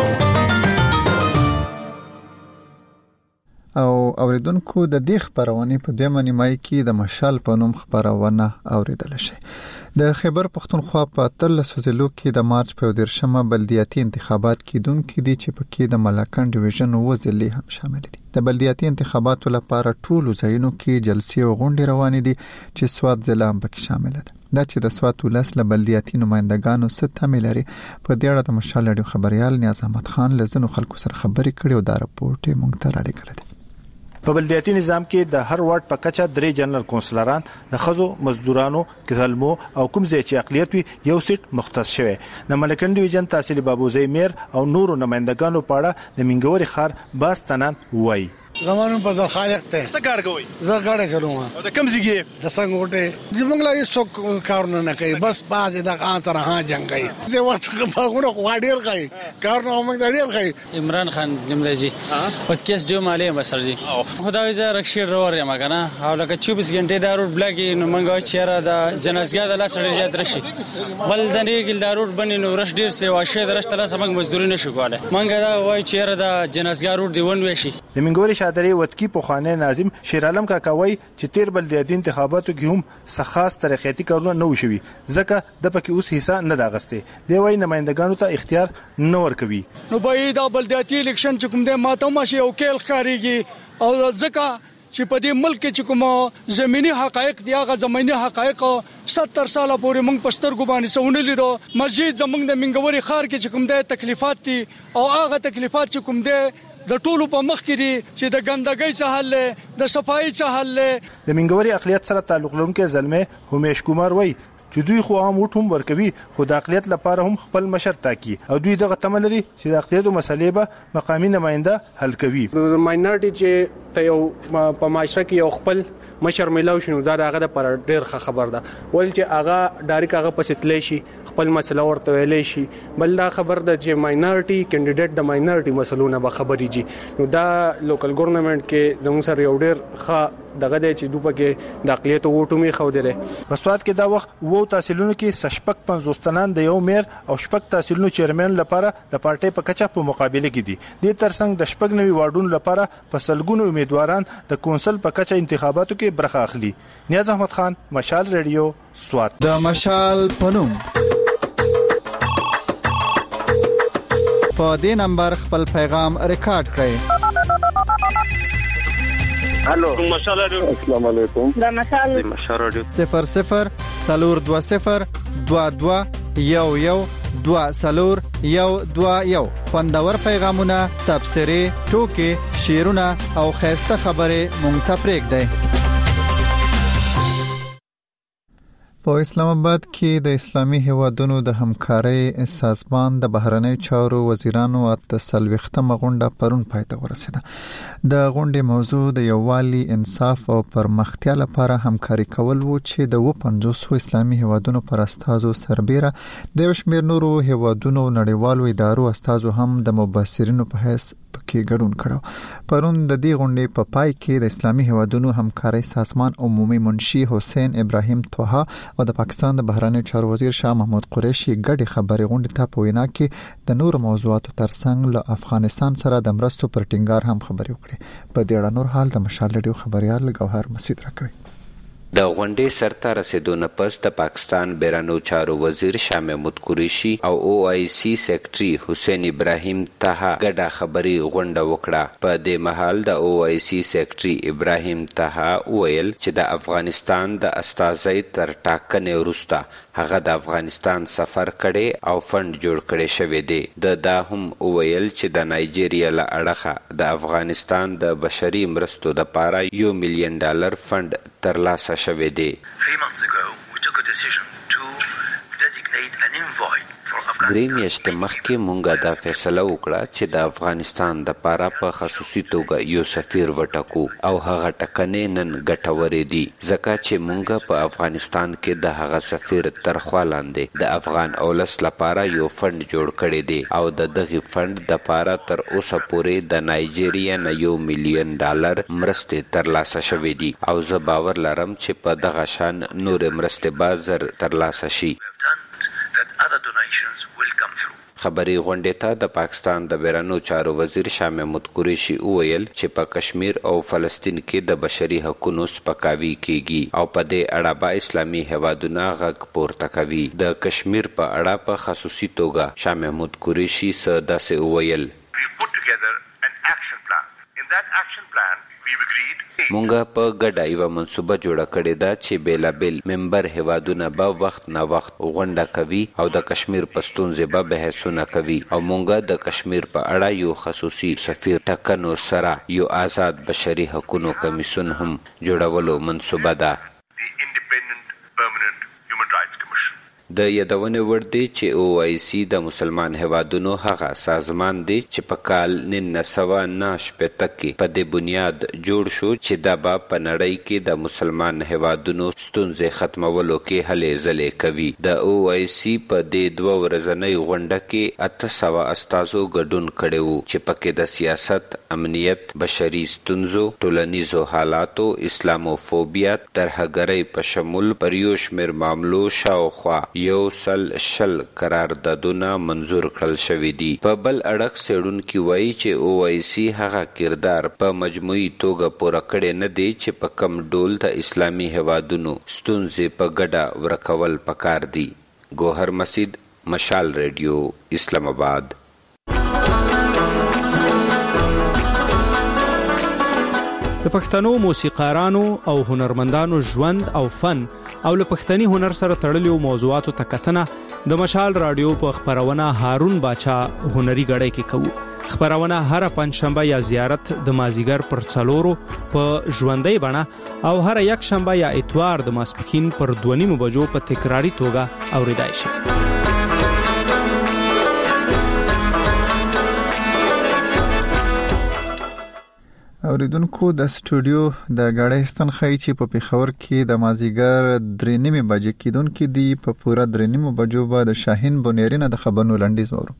او اوریدونکو د دې خبرونه په دمه نیمای کې د مشال په نوم خبرونه اوریدل شي. د خیبر پختونخوا په 13 ضلعو کې د مارچ په 13مه بلدیاتي انتخابات کېدونکو دي چې پکې د ملکن ډیویژن و ضلع هم شامل دي. د بلدیاتي انتخاباتو لپاره ټول ځایونو کې جلسې او غونډې روانې دي چې سوات ضلع هم پکې شامل ده. دا چې د سوات ولس له بلدیاتي نمائندګانو ست هم لري. په دې اړه د مشال رادیو خبريال نیاز احمد خان لزنو خلکو سره خبرې کړې او دا راپورټ یې مونږ ته رالیږلی دی. په بلدیاتي نظام کې د هر وارډ په کچه 3 جنرال کونسلران د خزو مزدورانو کزلمو او کوم ځای چې اقلیت وي یو سیټ مختص شوی. د ملکن ډیویژن تحصیل بابوزی میر او نورو نمائندګانو په اړه د منګوري خار باستنان وایي. زمانو په ځل خالق ته څه کار کوي؟ زه غاړه چلوم. او د کم ځای د څنګهټه زمونږ لا هیڅ کارونه نه کوي، بس باز د انصر ها جنگ کوي. زه وڅخه باغونه غواړیر کوي، کارونه موږ ډیر کوي. عمران خان نمرزي پودکاسټ ډیو مالې مسرجي خدای زه رکشیر روړ یم کنه، او لکه 24 غنټه د روډ بلاګ نو موږ چیرې د جنازګاه د لاس ډیر زیات رشي بل د نیګل د روډ بنې نو رش ډیر سی واشه درشت لاس موږ مزدوري نشو کوله. موږ دا وای چیرې د جنازګاه روډ دی ون وشي. د منګوري شادري وتکی په خانه ناظم شیر عالم کاکاوي چې تیر بلدیاتي انتخاباتو کې هم خاص ترقیاتي کارونه نه وشوي، ځکه د پکې اوس حصہ نه داغسته دی. وای نمائندګانو ته اختیار نه ورکوي. نو به دا بلدیاتي الیکشن چې کوم د ماته ماشي او کېل خاريږي او ځکه چې په دې ملک کې کوم زميني حقایق دی هغه زميني حقایق 70 ساله پورې موږ پښتر ګبانې سونه لیدو. مسجد زمونږ د منګوري خار کې چې کوم د تکلیفات دي او هغه تکلیفات چې کوم د د ټولو په مخ کې دي چې د ګندګۍ څخه حل د صفایي څخه حل د منګوري اقلیت سره تعلق لرونکي زلمه همیش کومار وای چې دوی خو هم وټوم ورکوي خو د اقلیت لپاره هم خپل مشر ټاکي او دوی دغه تمه لري چې د اقلیتو مسلې به مقامی نماینده حل کوي. د ماینورټي چې ته یو په معاشره کې یو خپل مشر ملاو شنو دا هغه د پر ډیر خبر ده ول چې هغه ډایرک هغه پسیتلې شي خپل مسله ورته ویلې شي بل دا خبر ده چې ماینورټي کینډیډیټ د ماینورټي مسلونه به خبرې جي نو دا لوکل ګورنمنت کې زموږ سره یو ډیر ښه دغه د چې دوی پکې د اقلیتو ووټو می خو درې په سواد کې دا وخت وو تحصیلونو کې سشپک 50 تنان د یو میر او شپک تحصیلونو چیرمن لپاره د پارټي په کچه په مقابله کې دي د ترڅنګ د شپک نوي واردونو لپاره په سلګونو امیدواران د کونسل په کچه انتخاباتو کې برخه اخلي. نیاز احمد خان مشال ریډیو سواد. د مشال پنوم په دې نمبر خپل پیغام ریکارډ کړئ. الو مشال رادیو. السلام علیکم. د مشال رادیو 00 420 22 11 2 خوندور پیغامونه، تبصرې، ټوکې، شعرونه او خاصه خبره مونږ ته پرېږدئ. په اسلام آباد کې د اسلامي هیوادونو د همکارۍ سازمان د بهرنی چارو وزیرانو اتسلوختمه غونډه پرون پای ته ورسیده. د غونډې موضوع د یووالي، انصاف او پرمختیا لپاره همکاري کول وو چې د 50 اسلامي هیوادونو پر استازو سربېره د یو شمېر نورو هیوادونو نړیوالو ادارو استازو هم د مبصرینو په حیث پکې ګډون کړو. پرون د دې غونډې په پای کې د اسلامي هیوادونو همکارۍ سازمان عمومي منشي حسین ابراهیم طه او د پاکستان د بهرنی چارو وزیر شاه محمود قریشي ګډي خبري غونډې ته په وینا کې د نور موضوعاتو ترڅنګ له افغانستان سره د مرستو پر ټینګار هم خبري وکړي. په دې اړه نور حال د مشال ریډیو خبريال ګوهر مسید راکوي. د غونډې سرته رسیدونه پس د پاکستان بیرانو چارو وزیر شاه محمود قریشي او OIC سیکریټري حسین ابراهیم طه ګډه خبري غونډه وکړه. په دې مهال د OIC سیکریټري ابراهیم طه ویل چې د افغانستان د استازي تر ټاکنې وروسته هغه د افغانستان سفر کړي او فند جوړ کړي شوی دی. دا هم ویل چې د نایجیریا له اړخه د افغانستان د بشري مرستو لپاره $1 ملیون فند ترلاسه شوی دی. 3 months ago we took a decision to designate an envoy for Afghanistan. درې میاشتې مخکې مونږه دا فیصله وکړه چې د افغانستان د لپاره په خصوصي توګه یو سفیر وټاکو او هغه ټاکنې نن ګټورې دي ځکه چې مونږه په افغانستان کې د هغه سفیر تر خوا لاندې د افغان اولس لپاره یو فند جوړ کړی دی او د دغه فند د لپاره تر اوسه پورې د نایجیریا نه $1 ملیون مرستې ترلاسه شوې دي او زه باور لرم چې په دغه شان نور مرستې به زر ترلاسه شي. خبري غونډې ته د پاکستان د بیرانو چارو وزیر شاه محمود قریشي ویل چې په کشمیر او فلسطین کې د بشري حقوقو سپکاوي کیږي او په دې اړه به اسلامي هیوادونه غږ پورته کوي. د کشمیر په اړه په خصوصي توګه شاه محمود قریشي څه داسې ویل. مونږه په ګډه یو منصوبه جوړه کړې ده چې بیلابل ممبر هیوادونه به وخت نه وخت غونډه کوي او د کشمیر پښتون زبا بحثونه کوي او مونږه د کشمیر په اړه یو خصوصي سفیر ټاکنو سره یو آزاد بشري حقوقو کمیسیون هم جوړولو منصوبه ده. د یادونه ور دي چې OIC د مسلمان هیوادونو هغه سازمان دی چې په کال 1990 کې په دې بنیاد جوړ شو چې د په نړۍ کې د مسلمان هیوادونو ستونزې ختمولو کې هلې ځلې کوي. د OIC په دې 2 ورځنۍ غونډه کې 800 استازو ګډون کړي وو چې پکې د سیاست، امنیت، بشري ستونزو، ټولنیزو حالاتو، اسلاموفوبیا، ترهګرۍ په شمول پر یو شمېر معاملو شاوخوا 100 قراردادونه منظور کړل شوې دي. په بل اړخ څېړونکي وایي چې OIC هغه کردار په مجموعي توګه پوره کړی نه دی چې په کم ډول د اسلامي هیوادونو ستونزې په ګډه ورکول پکار دي. ګوهر مسید، مشال ریډیو، اسلام آباد. د پښتنو موسیقارانو او هنرمندانو ژوند او فن او له پښتني هنر سره تړلو موضوعاتو ته کتنه د مشال رادیو په خبرونه هارون باچا هنري غړې کې کوو. خبرونه هر پنځشنبه یا زیارت د مازیګر پر 4 په ژوندۍ بڼه او هر یک شنبه یا اتوار د ماسپښین پر 2:30 بجو په تکراری توګه اوریدای شي. اوریدونکو د سټوډیو د غاړهستان خای چې په پیښور کې د مازیګر 3:30 بجې کېدونکې دی په پوره 3:30 بجو به د شاهین بونیرینه د خبرونو لنډیز وورو.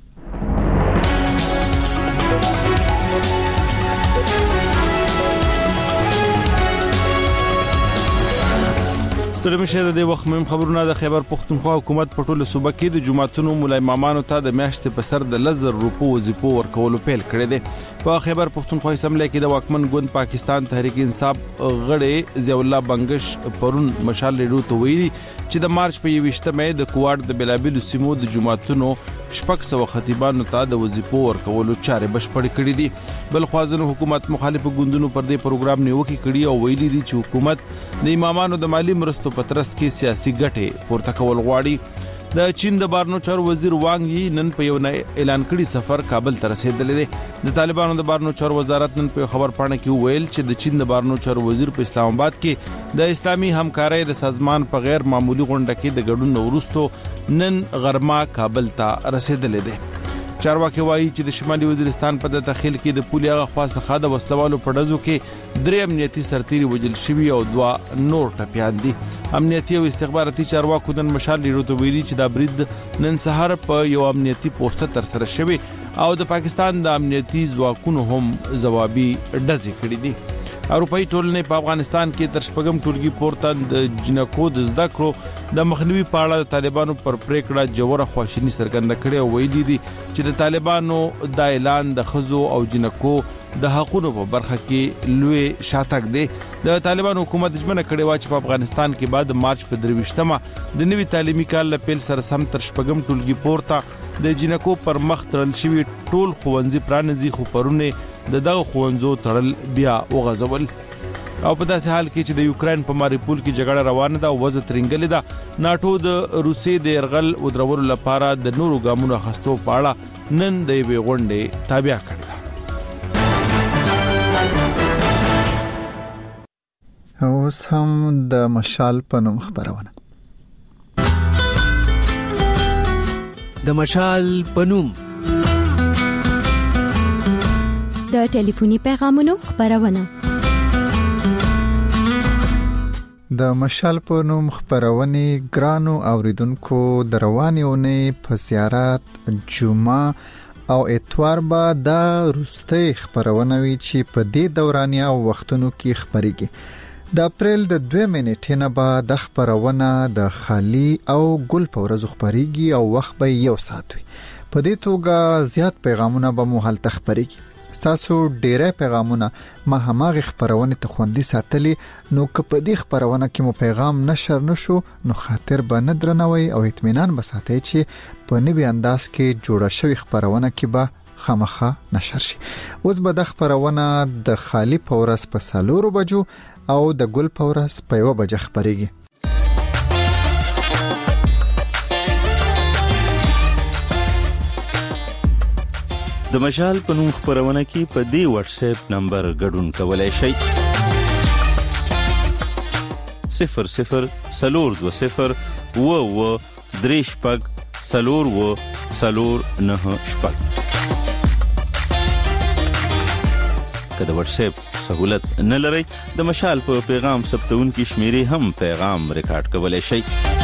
سلام شه د وخت مهم خبرونه د خیبر پښتونخوا حکومت په ټوله صوبه کې د جماعتونو مولای مامانو ته د میاشتې په سر د 1000 روپو وظیفو ورکولو پیل کړی دی. په خیبر پښتونخوا اسمبلی کې د واکمن ګوند پاکستان تحریک انصاف غړي ضیاء الله بنگش پرون مشال ریډو ته ویلي چې د مارچ په 21 مې د کوارډ د بلابل سیمو د جماعتونو 600 خطیبانو ته د وظیفو ورکولو چارې بشپړ کړې دي. بل خوازنو حکومت مخالف ګوندونو پر دې پروګرام نیوکه کړې او ویلي دي چې حکومت د امامانو د مالی مرستو په ترڅ کې سیاسي ګټې پورته کول غواړي. د چین د بارنو چارو وزیر وانګ یي نن په یو اعلان کړي سفر کابل ته رسیدلی دی. د طالبانو د بارنو چارو وزارت نن په خبر پاڼه کې ویل چې د چین د بارنو چارو وزیر په اسلام آباد کې د اسلامي همکارۍ د سازمان په غیر معمولی غونډه کې د ګډون وروسته نن غرمه کابل ته رسیدلی دی. چارواکي وایي چې د شمالي وزیرستان په تخیل کې د پولیسو خاصه د وسلوالو په ډزو کې 3 امنیتي سرتیري وژل شوي او 2 نور ټپيان دي. امنیتي او استخباراتي چارواکو نن مشال لري ویلي چې دا برید نن سهار په یو امنیتي پوسټ تر سره شوی او د پاکستان د امنیتي ځواکونو هم ځوابي ډزې کړې دي. اروپאי ټولنې په افغانستان کې تر شپږم ټولګي پورته د جنکو د زده کړو د مخنیوي په اړه د طالبانو پر پریکړه جوړه خواشینی څرګنده کړې او ویلي دي چې د طالبانو د اعلان د خزو او جنکو د حقوقو په برخه کې لوی شاتګ دی. د طالبانو حکومت ژمنه کړې و چې په افغانستان کې بعد مارچ په 23مه د نوي تعلیمي کال لپاره سره سم تر شپږم ټولګي پورته د جنکو پر مخ تړل شوی ټول خوندزي پرانځي خو پرونه دغه خوندزو تړل بیا وغځول. او په داسې حال کې چې د یوکرين په ماریپول کې جګړه روانه ده او وضع ترنګلې ده، ناتو د روسي د يرغل او درولو لپاره د نورو ګامونو اخستو په اړه نن د وی غونډې تابع کړل. اوس هم د مشال په نوم خبرونه. د مشال په نوم د ټلیفوني پیغامونو خبرونه. د مشال په نوم خبرونه ګرانو اوریدونکو د رواني اونۍ په زیارت جمعه او اتوار به د روستي خبرونه وی چې په دې دورانیا او وختونو کې خبريږي. د اپریل د 2 منټې نه بعد د خبرونه د خالی او ګل په ورځ خبريږي او وخت به 1 ساعت وي. په دې توګه زیات پیغامونه به مو حل تخبريږي. ستاسو ډیره پیغامونه ما هماغه خبرونه ته خوندي ساتلي، نو که په دې خبرونه کې مو پیغام نشر نشو نو خاطر به نه درنوي او اطمینان به ساتي چې په نوي انداز کې جوړه شوی خبرونه کې به خامخا نشر شي. اوس به د خبرونه د خالی پورس په 4 بجو او د ګل پورس په 1 بجه خبريږي. د مشال په نوم خبرونه کې په دې واتس اپ نمبر ګډون کولای شئ 00 320 و درېشپګ سلور و سلور نه شپګ. کله واتس اپ سہولت نه لرئ د مشال په پیغام ثبتون کې شمیرې هم پیغام ریکارډ کولای شئ.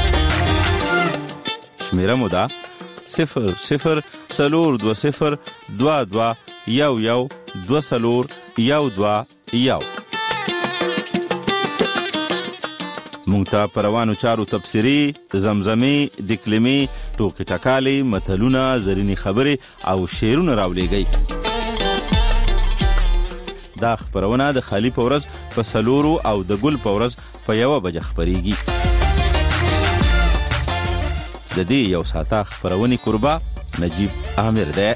شمیره مو ده 00 320 22 11 20 12 مونږ ته پروانو چارو تبصری، زمزمه، دکلمې، ټوکې ټکالې، متلونه، زرینی خبرې او شعرونه راولېږئ. دا خبرونه د خالی پورز په 4 او د ګل پورز په 1 بجه خبريږي. د دې یو ساعته خبرونه قربا نجیب عامر ده.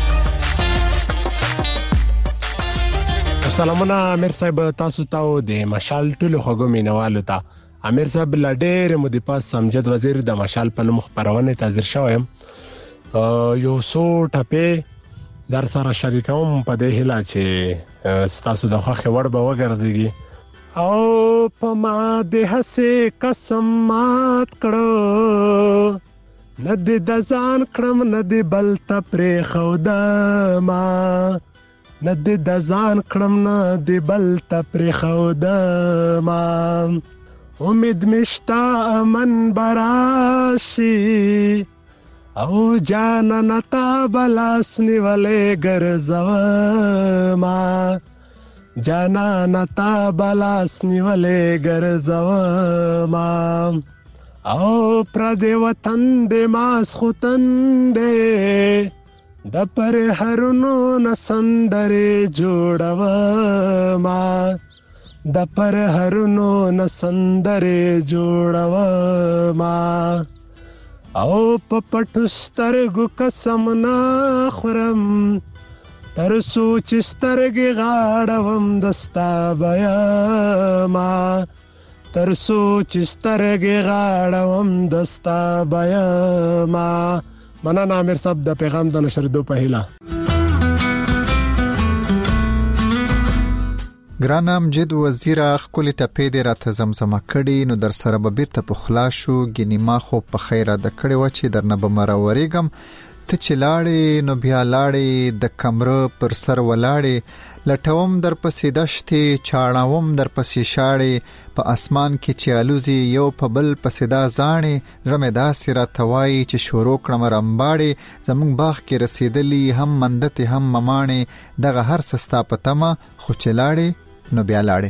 سلامونه امیر صاحب، تاسو ته د مشال ټولو خوږو مینوالو ته. امیر صاحب لډېر مودې پاس سمجد وزیر د مشال په نوم خبرونه تازر شوم. یو څو ټپه در سره شریکوم په دې هیله چې تاسو د خوښ وړ به وګرځيږي او په ما دې هسه قسم مات کړو ند د ځان کړم ند بل ته پرې خودا ما ند د ځان کړم ند بل ته پرې خودا ما امید مشتا من براشي او جانان تا بلاس نیولې ګرځوا ما جانان تا بلاس نیولې ګرځوا ما او پر دې وطن دې ماس خوتن دې د پر هرونو نسندره جوړوا ما د پر هرونو نسندره جوړوا ما او په پټو سترګو قسم نه خورم تر سوچ سترګې غاړوم دستا بیا ما تر سوچ سترګې غاړوم دستا بیا ما مننه امیر صاحب د پیغام د نشردو په هیله ګرانم جد وزیر خپل ټپې دې راته زمزمه کړي نو در سره به بیرته په خلاصو ګینی ما خو په خیره د کړي و چې درنه به مرورېګم ته چې لاړې نو بیا لاړې د کمره پر سر ولاړې لټوم در پسې دشتې چاړاوم در پسې شاړې په اسمان کې چې الوزي یو په بل پسې دا ځانې رمې داسې راته وایي چې شروع کړم رمباړې زمونږ باغ کې رسېدلي هم مندتې هم مماڼې دغه هر څه ستا په تمه خو چې لاړې نو بیا لاړې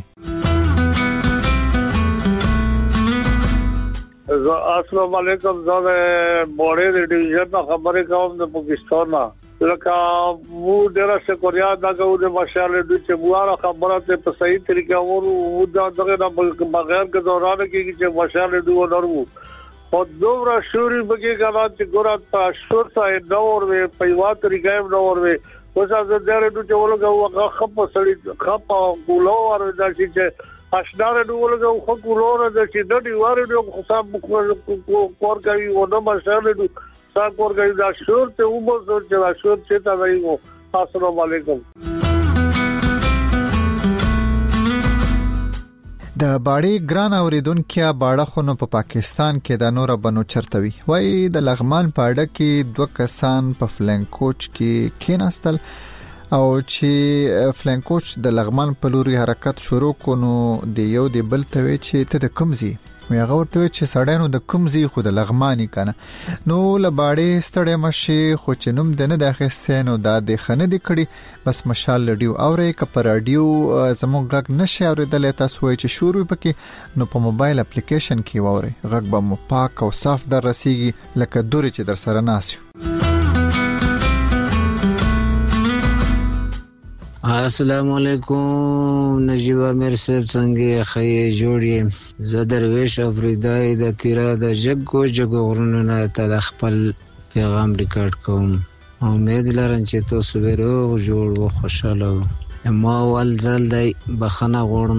السلام علیکم زه بوړې د ډیویژن خبرې کوم د پاکستان نه لکه مو ډیره شکریا دا کوم د ماشاءالله د چې مواره خبره ته په صحیح طریقه ورو دا دغه نه بغیر د دوران کې چې ماشاءالله دوه نورو او دومره شوري بګي غواړي چې ګورات په شور سره نور وي په یو طریقې نور وي اوس از دغه د چې ولګو خپ سړی خپ ګولو ور د چې اشدار ولګو خو ګولو د چې د دیوار د حساب کور کوي او د ماشاءالله ساکور کوي دا شور ته ومو چې دا شور چې تا وایو السلام علیکم د باړې ګران اوریدونکو باړه خو نو په پاکستان کې د نور بنو چرتوي وای د لغمان پاړه کې دوه کسان په فلنکوچ کې کېناستل او چې فلنکوچ د لغمان په لوري حرکت شروع کونو د یو د بل ته چې ته د کمزي وی هغه ورته چې سړیانو د کمزي خو د لغمانی کنه نو لباړې ستړې مشي خو چې نوم د نه داخستې نو دا د خنه د کړي بس مشال لډیو اورې ک پر رادیو زموږ غږ نشي اوریدل تاسو وای چې شروع پکې نو په موبایل اپلیکیشن کې ووري غږ به مو پاک او صاف در رسیږي لکه دوري چې در سره ناسیو السلام علیکم نجیب امیر صاحب څنګه خې جوړې زه درویش افریدای د تیرا د جګو غرونو نه ته خپل پیغام ریکارډ کوم امید لرم چې تاسو به روغ جوړ او خوشاله ما ول ځل دی بخنه غوړم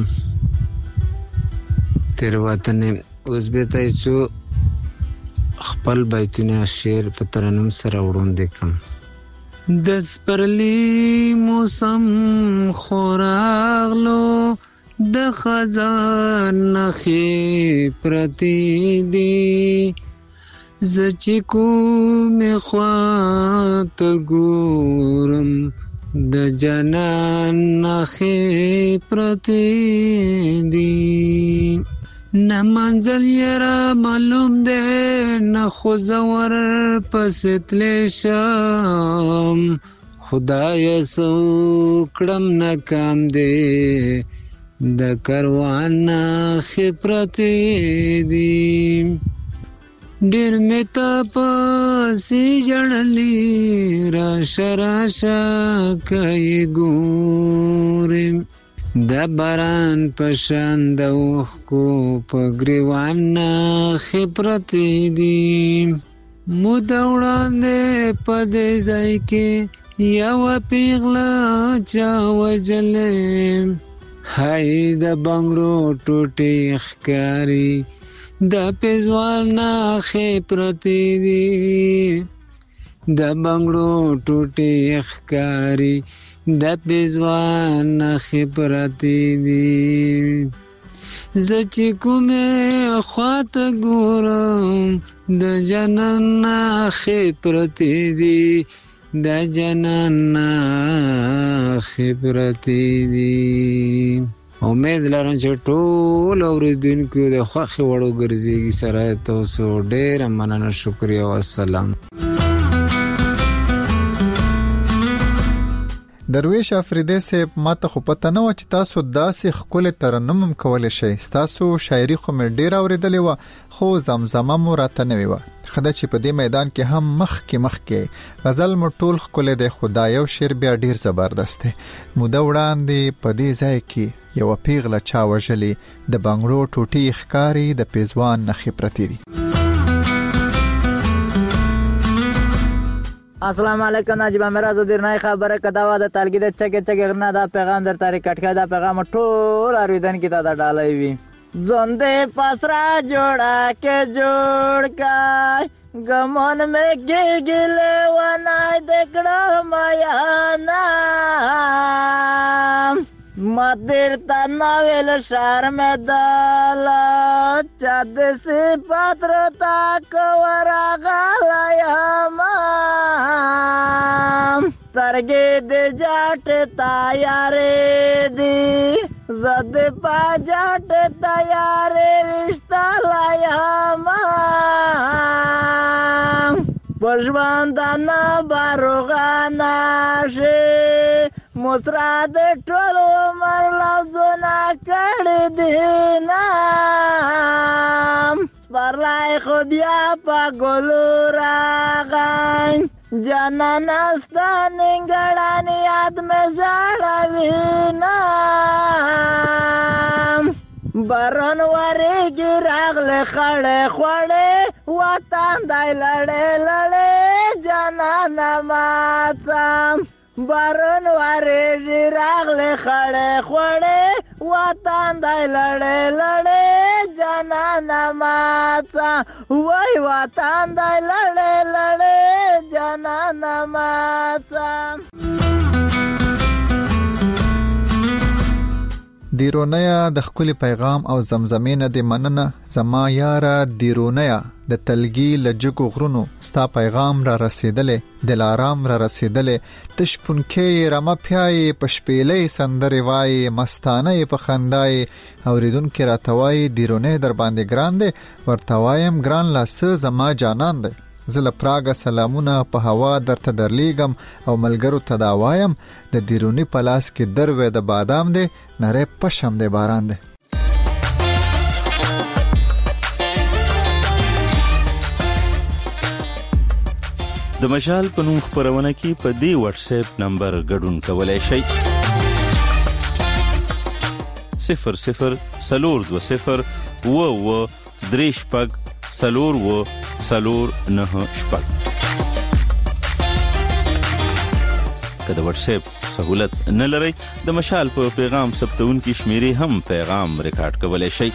تیر وطن اوس به تاسو خپل بیتونه شعر په ترنم سره وړاندې کوم د سپرلی موسم خوراغلو د خزان نخې پرتی دی زچې کومې خواته ګورم د جنان نخې پرتی دی نه منزل یرا معلوم ده نه خوزور پستلی شم خدای سو کړم ناکام ده د کاروان خبرت دی ډیر متا پسې جړلې را شراشا کوي ګورم د باران پشان د اوخکو په ګریوان خبرت دی مود وړاندې په دې ځای کې یو پیغلا چا وجلې هاي د بنگړو ټوټې ښکاری د پېزوال نه خبرت دی د بنگړو ټوټې ښکاری د پیزوان نخې پرتې دي زه چې کومې خواته ګورم د جنان نخې پرتې دي د جنان نخې پرتې دي امید لرم چې ټول اوریدونکو د خوښې وړ وګرځېږي. سره تاسو ډېره مننه، شکریه او السلام. درویش افریدی صاحب، ماته خو پته نه و چې تاسو داسې ښکلې ترنم هم کولی شئ. ستاسو شاعري خو مې ډېره اورېدلې وه، خو زمزمه مو راته نوې وه. ښه ده چې په دې میدان کې هم مخکې غزل مو ټول ښکلی دی، خو دا یو شعر بیا ډېر زبردست دی. موده وړاندې په دې ځای کې یوه پیغله چا وژلې، د بنګړو ټوټې ښکاري د پیزوان نښې پرتې دي. السلام علیکم ناجیبه میرا زه درنای خبره کداوه د تلګي د چکه غرنا دا پیغام در تاریخ کټکا دا پیغام ټول ارویدن کی تا دا ډالای وی زنده پسرا جوړا کې جوړ کای غمون میں گیگله ونای دکړه مایا نام مدر تناویل شرم دالا چد سی پاترتا کورا غلایام ترگی دی جاٹ تایاری دی زد پا جاٹ تایاری رشتہ لایامام پشباندانا باروغانا شی مسراد ټول عمر لفظونه کړي دینا پرلای خو بیا په ګلو راغی جانان استا ننګړان یاد مې ژړوینا باران وریږي راغله خړې خوړې وطن دی لړې لړې جانان ماتم باران وریږي راغله خړې خوړې وطن دی لړې لړې جانان ماتم وای وطن دی لړې لړې جانان ماتم. دیرونیا د خپل پیغام او زمزمې نه د مننه زما یاره دیرونیا د تلګي لجګو غرونو ستا پیغام را رسیدلې دلارام را رسیدلې تشپونکې رمه پیای پشپېلې سندرې وای مستانه په خندای اوریدونکو راتوای دیرونې در باندې ګران دي ورتوایم ګران لاس زما جانان دی زله پراګه سلامونه په هوا درته درلیګم او ملګرو تداوایم د دیرونی پلاس کې دروې د بادام دی نره پشم دی باران دی. د مشال په نوم خبرونه کې په دی واتس اپ نمبر ګډون کولای شئ 00 و دریشپګ سلور و سلور نه شپږ. که د واتس اپ سہولت نه لرئ د مشال په پیغام ثبتون کې شمیرې هم پیغام ریکارډ کولای شئ.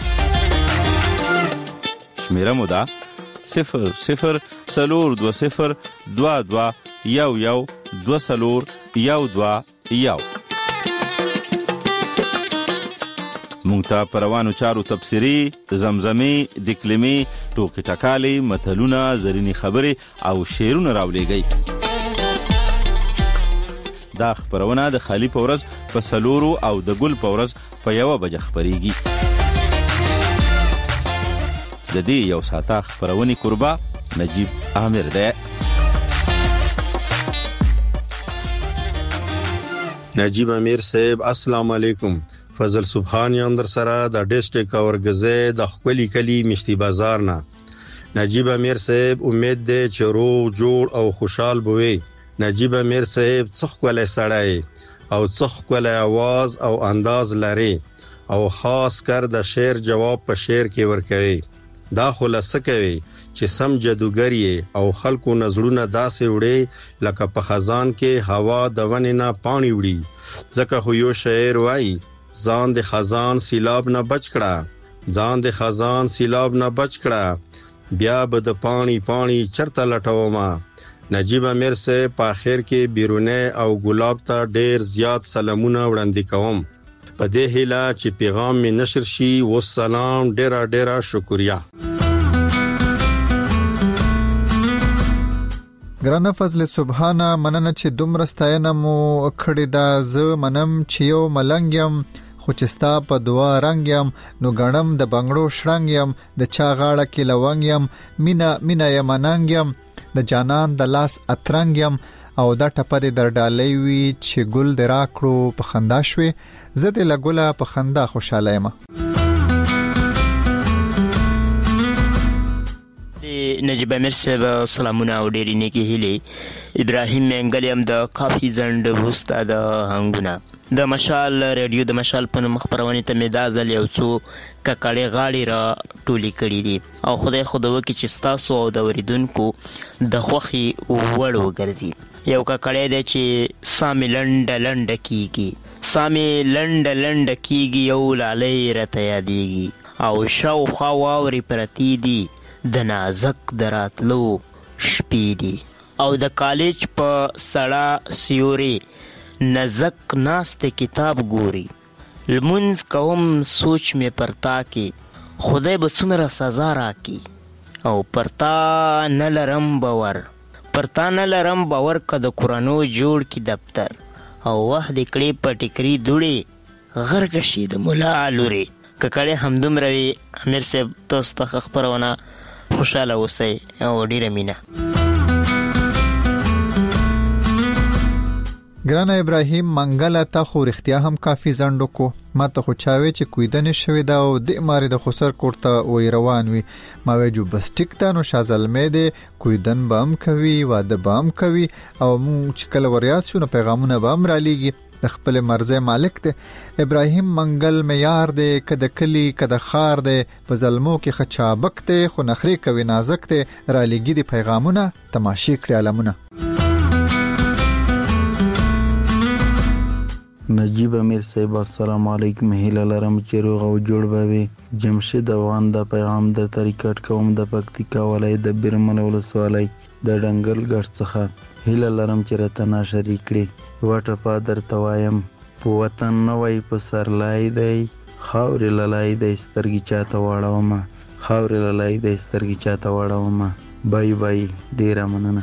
شمیره مو ده 00 20 22 11 20 مونږ ته پروانو چارو تبصری زمزمې دکلمې ټوکې ټکالې متلونه زرینی خبرې او شعرونه راولېږئ. دا خبرونه د خالی په ورځ په سلورو او د ګل په ورځ په 1 بجه خبرېږي. د دې یو ساعته خبرونې قربا نجیب عامر دی. نجیب عامر صاحب السلام علیکم. فضل سبحان یم در سره د ډیسټریکټ اورګزې د خپلی کلی مشتي بازار نه. نجیب عامر صاحب امید دی چې روغ جوړ او خوشحال بوي. نجیب عامر صاحب څخ کولای سړی او څخ کولای आवाज او انداز لري او خاص کر د شعر جواب په شعر کې ورکوي. دا خلاصه کوي چې سم جادوګری او خلکو نظرونه داسې وړي لکه په خزان کې هوا د ونې نه پانی وړي. ځکه خو یو شاعر وایي ځان د خزان سیلاب نه بچ کړه ځان د خزان سیلاب نه بچ کړه بیا به د پانی چرته لټوما نجیب امیر صاحب په اخر کې بیرونه او ګلاب ته ډیر زیات سلامونه وړاندې کوم په دې هیله چې پیغام می نشر شي. والسلام. ډیر شکریا. ګرانه فضل سبحانه مننه چې دومره ستاینه مو کړې ده. زه منم چې یو ملنګ یم خو چې ستا په دعا رنګ یم نو ګڼم د بنګړو شرنګ یم د چا غاړه کې لونګ یم مینا یم ننګ یم د جانان د لاس اترنګ یم او دا ټپه دې در ډالۍ وي چې ګل دې راکړو په خندا شوې زه دې له ګله په خندا خوشحاله یم. نجیب امیر صاحب سلامونه او ډېرې نیکې هیلې. ابراهیم منګل یم د کافي زنډ وروسته د هنګونه د مشال ریډیو د مشال په نوم خپرونې ته مې دا ځل یو څو ککړې غاړې را ټولې کړي دي او خدای خو د وکړي چې ستاسو او د اورېدونکو د خوښې وړ وګرځي. یو ککړی دی چې سامې لنډه کېږي یو لالۍ راته یادېږي او شاوخوا واورې پرتې دي د نازک د راتلو شپې دي او د کالج په سړه سیوري نزک ناسته کتاب ګوري لمونځ کوم سوچ مې پرتا کې خدای به څومره سزا راکړي او پرتا نه لرم باور که د قرانو جوړ کی دفتر او وخت دې کړې په ټیکري دوړې غرق شي د ملا لوري. ککړې همدومره وي. امیر صاحب تاسو ته خبرونه خوشاله اوسئ او ډیره مینه. ګرانه ابراهیم منګل ته خو رښتیا هم کافي زندو کو ما ته خو چاوي چې کویدنې شوې دا او د ماری د خسر کوړته وې روان وي ما وجو بس ټیک ته نو شازل مې دې کویدن بام کوي واده بام کوي او مو چې کله وریات شو نو پیغامونه بام را لېږي د خپل مرزه مالک دی. ابراهیم منګل معیار دی کده کلی کده خار دی په ظلمو کې خچابک دی خو نخري کوي نازک دی را لېږي دی پیغامونه تماشې کړي علمونه. نجیب امیر صاحب السلام علیکم. هیله لرم چې روغ او جوړ به وي. جمشید افغان د پیغام د طریقټ کوم د پکتیکا ولایت د بیرمن ولسوالۍ د ډنګل ګټ څخه. هیله لرم چې راته ناشري کړي. وټه پادر توایم په وطن نوای په سرلای دی خاورې للای دی سترګې چاته واړومه. بای ډیره مننه.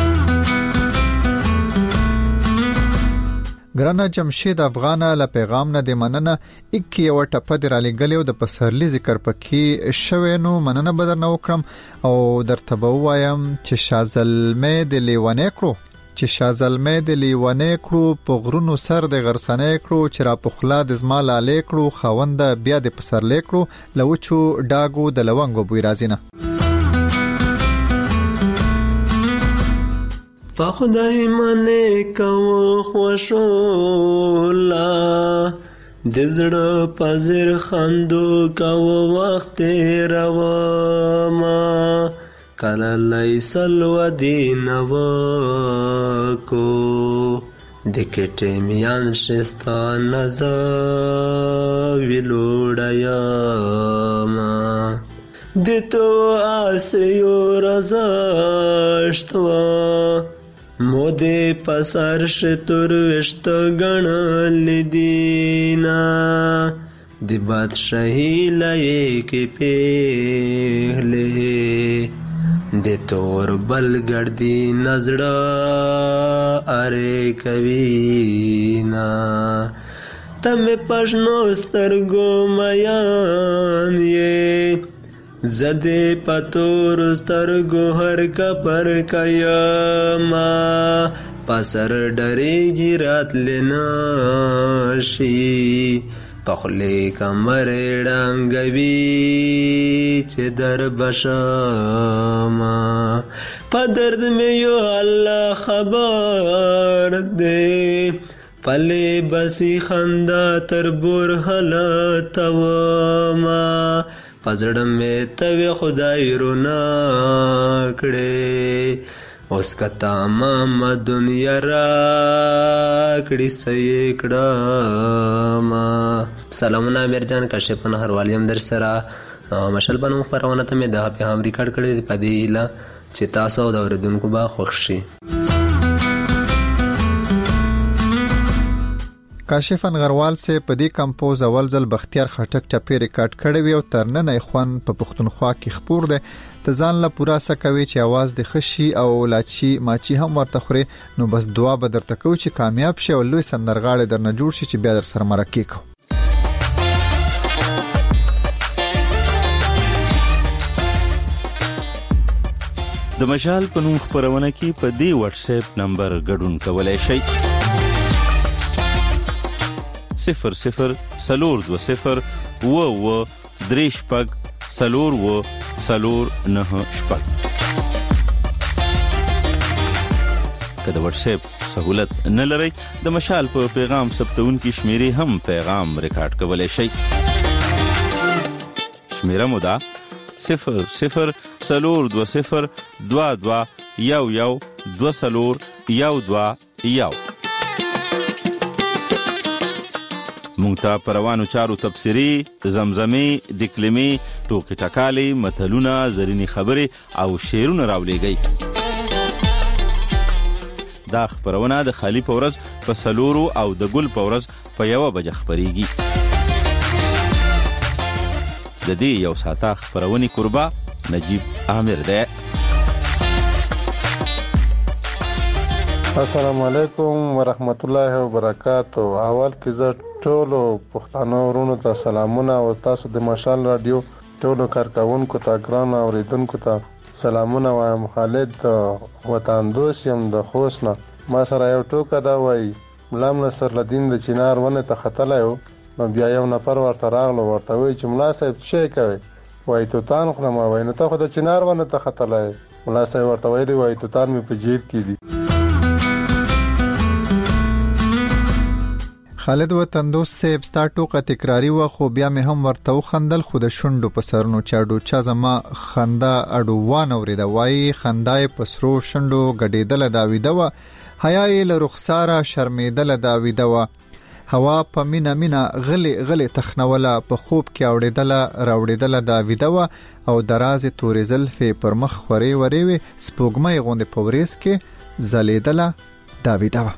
ګرانه جمشید افغانه له پیغام نه د مننه اکی او ټپه در علی ګلیو د پسرلی ذکر پکې شوه نو مننه بدر نو کړم او درته وایم چې شازلمې د لیوانې کړو په غرونو سر د غرسنې کړو چې را پخلا د زما لاله کړو خوند بیا د پسرلې کړو لوچو ډاګو د لونګو بوی رازینه. فخدای منه کو خوشولا د زړه پزر خندو کو وخت روا کله لیسل ودینو کو د کټه میان شستا نزا ویلوډیا ما د تو اسیو رزاشتوا مودې پسر شتور وشت غنل دینا د بادشاہی لای کې پهله د تور بل ګردی نظر اره کوینا تم پښنو سترګو میان یې زده پتور سترګو هر کپر کایما پسر ډریږي راتلنا شي پخلی کمر ډنګوي چې در بشما په درد مې یو الله خبر دی پلی بسی خندا تر بور حالت وما پزړم مې ته خدای رونا کړې اوس کتا ما دنیا را کړي سې کړه ما. سلامونه امیر جان کاشف نهر والیم در سره مشل بنو خبرونه ته مې د په هم ریکارډ کړی په دې لا چې تاسو او د اوریدونکو به خوښ شي. کاشف انغروال سے پدی کمپوز اول ځل بختیار خټک ټپی ریکارډ کړی وی او ترنن خوان په پښتونخوا کې خپور ده ته ځان لا پورا سکوي چې आवाज د خشي او لاچی ماچی هم ورته خوري نو بس دعا به درته کو چې کامیاب شي او لوی سندرغاړي درنه جوړ شي چې بیا در سره مرکه کو. د مشال په نوم خبرونه کې په دی واتس اپ نمبر ګډون کولای شئ 00 سلور 20 و دریش پګ سلور و سلور نه شپږ. کله واتس اپ سہولت نه لري د مشال په پیغام ثبتون کې شمیرې هم پیغام ریکارډ کولای شئ. شمیره مودا 00 سلور 20 22 11 2 سلور 12 مونږ ته پروانو چارو تبصری زمزمي دکلمي ټوکې ټکالي متلونه زرینی خبرې او شعرونه راولېږي. دا خبرونه د خالی پورز په سلورو او د ګل پورز په 1 بجه خبريږي. د دې یو ساعته خبرونی قربا نجیب عامر ده. السلام علیکم ورحمت الله وبرکاتہ. اول کې زه ټولو پښتنو ورونو ته سلامونه او تاسو د مشال رادیو ټولو کارکونکو ته ګران اوریدونکو ته سلامونه وایم. خالد وطن دوست يم د خوست نه. ما سره یو ټوکه دا وای ملام نصر الدین د چنار ونه ته خطلایو نو بیا یو نفر ورته راغلو ورته وای چې ملا صاحب څه کوي وای توتان خرم وای نو ته خو د چنار ونه ته خطلای ملا صاحب ورته وای وای توتان می په جیب کې دي. خالد وطندوس صاحب ستا ټوکه تکراری و خو بیا مې هم ورته خندل خو د شونډو په سرونو چاډو چا زما خندا اډو وان اوریدا وای خندای پسرو شونډو غډیدل داویده و حیا له رخساره شرمیدل داویده و هوا په مینا غلی تخنوله په خوب کې اوریدل راوړیدل داویده و او دراز تورزل فی پر مخ خوري وری سپوږمۍ غوندې پوریس کې زلیدل داویده و.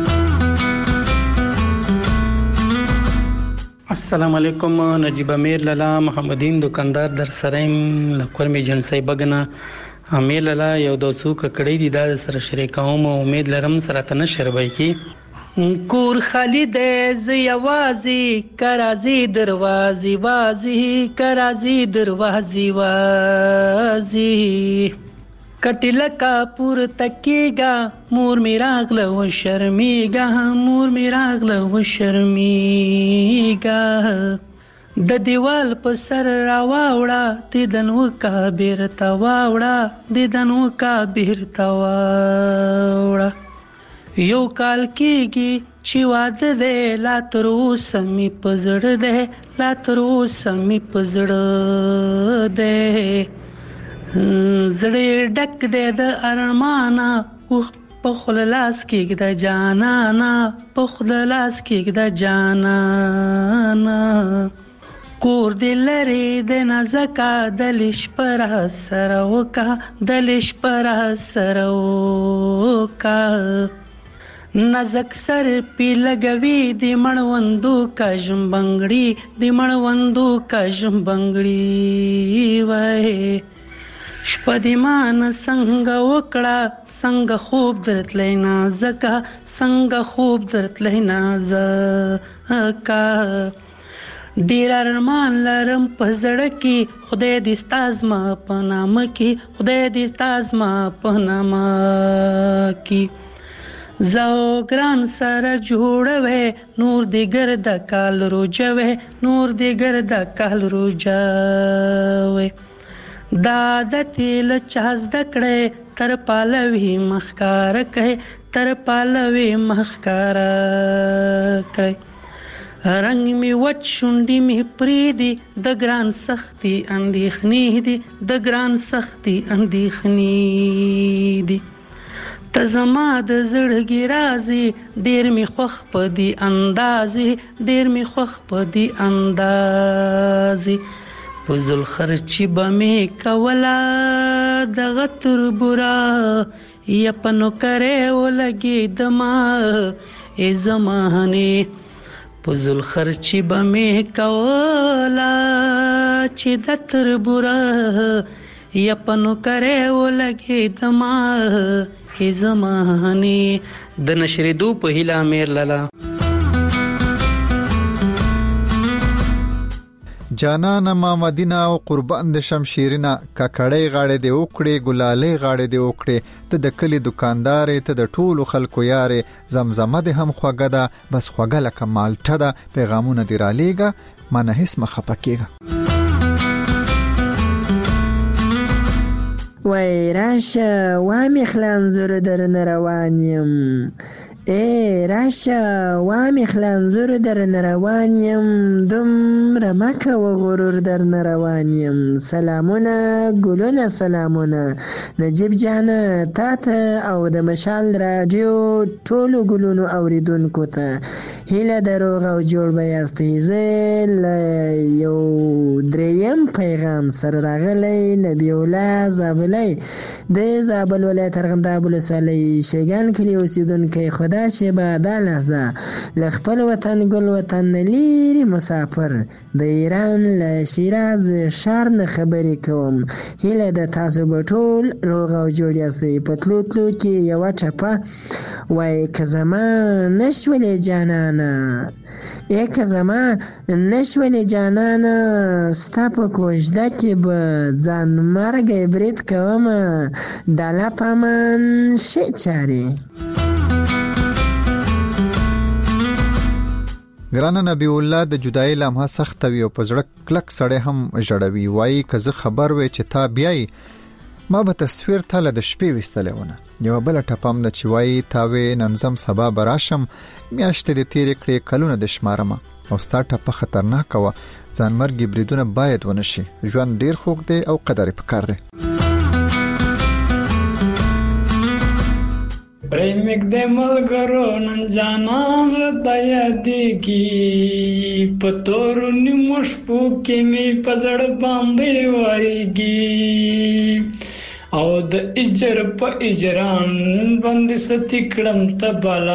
السلام علیکم. نجیب امیر لالا محمدین دکاندار در سرایم لکور می جنسای بغنا امیر لالا یو دوسو کړی دی دا سره شریکوم امید لرم سره ته نشر وای کی کور خالد ز یوازی کرازی دروازی وازی کرازی دروازی وازی کټل کا پور تکیگا مور میراغله و شرمیگا مور میراغله و شرمیگا د دیوال په سر راواوړه د دنو کا بیرتا واوړه د دنو کا بیرتا واوړه یو کال کېږي چې واده ده لا تر اوسه مې په زړه ده لا تر اوسه مې په زړه ده زړه ډک ده د ارمانه په خپل لاس کې د جانانا په خپل لاس کې د جانانا کور دې لري د نازکا د لش پر سره وکا د لش پر سره وکا نازک سر پی لګوي د مړوندو کا جنبنګړي د مړوندو کا جنبنګړي وای شپه دې مان څنګه وکړه څنګه خوب درتلې نازکا څنګه خوب درتلې نازکا ډیر ارمان لرم په زړه کې خدای دې ستاسما په نامه کې خدای دې ستاسما په نامه کې زو ګران سره جوړوي نور دې ګرد کال روجوي نور دې ګرد کال روجوي دا د تل چاز دکړې تر پالوي مخکار کوي تر پالوي مخکار کوي رنگ می وچ شونډې می پریدي د ګران سختي اندېخنې دي د ګران سختي اندېخنې دي ته زما د زړګي رازي ډېر می خوښ پدي اندازي ډېر می خوښ پدي اندازي فضل خرچی بمی کولا د غتر برا یا پنو کرے ولگی دما ای زمانه فضل خرچی بمی کولا چی د تر برا یا پنو کرے ولگی دما ای زمانه د نشریدو په هیله امیر لالا. جانان ما مدینه او قربان د شمشیرینه ککړی غاړې دی وکړي ګلالې غاړې دی وکړي ته د کلی دکاندار ته د ټولو خلکو یارې زمزمه د هم خوګه ده بس خوګه لکه مالټه ده پیغامونه دی را لیږه ما نه هیڅ مخه پکېږه. وای راشه وامی خلانزور در نروانیم ای راشه وامی خلانزور در نروانیم دومره مکه و غرور در نروانیم. سلامونه ګلونه سلامونه نجیب جانه تا ته او د مشال راډیو ټولو ګلونو اوریدونکو ته هیله د روغ او جوړ به یاستئ. زه له یو دریم پیغام سره راغلی نبی الله زابلی د زابل ولایت ارغنداب ولسوالۍ شیګان کلي اوسیدونکی خدا شبه دا لحظه له خپل وطن ګل وطن لیري مسافر د ایران له شیراز ښار نه خبرې کوم. هیله د تاسو به ټول روغ او جوړ یاستئ. په تلو تلو کې یوه ټپه وایي که زما نشولې جانانه ای که زما نشولې جانانه ستا په کوژده کې به ځان مرګی برید کومه ډاله په من ښې چارې. ګرانه نبی الله د جدای لمحه سخت وي او په زړه کلک سړی هم ژړوي. وایي که زه خبر وې چې تا بیایي ما به تصویر تاله د شپې ویستلی ونه. یوه بله ټپم ده چې وایي تا وې نن ځم سبا به راشم میاشتې دې تېرې کړې کلونه د شمارمه او ستا ټپه خطرناکه وه ځانمرګي بریدونه باید ونه شي. ژوند ډېر خوږ دی او قدر یې پکار دی. پریمک د ملګرو نن جانان رته یادېږي په تورو نیمو شپو کې مې په زړه باندې وایږي او د اجر په اجران باندې ستې کړم ته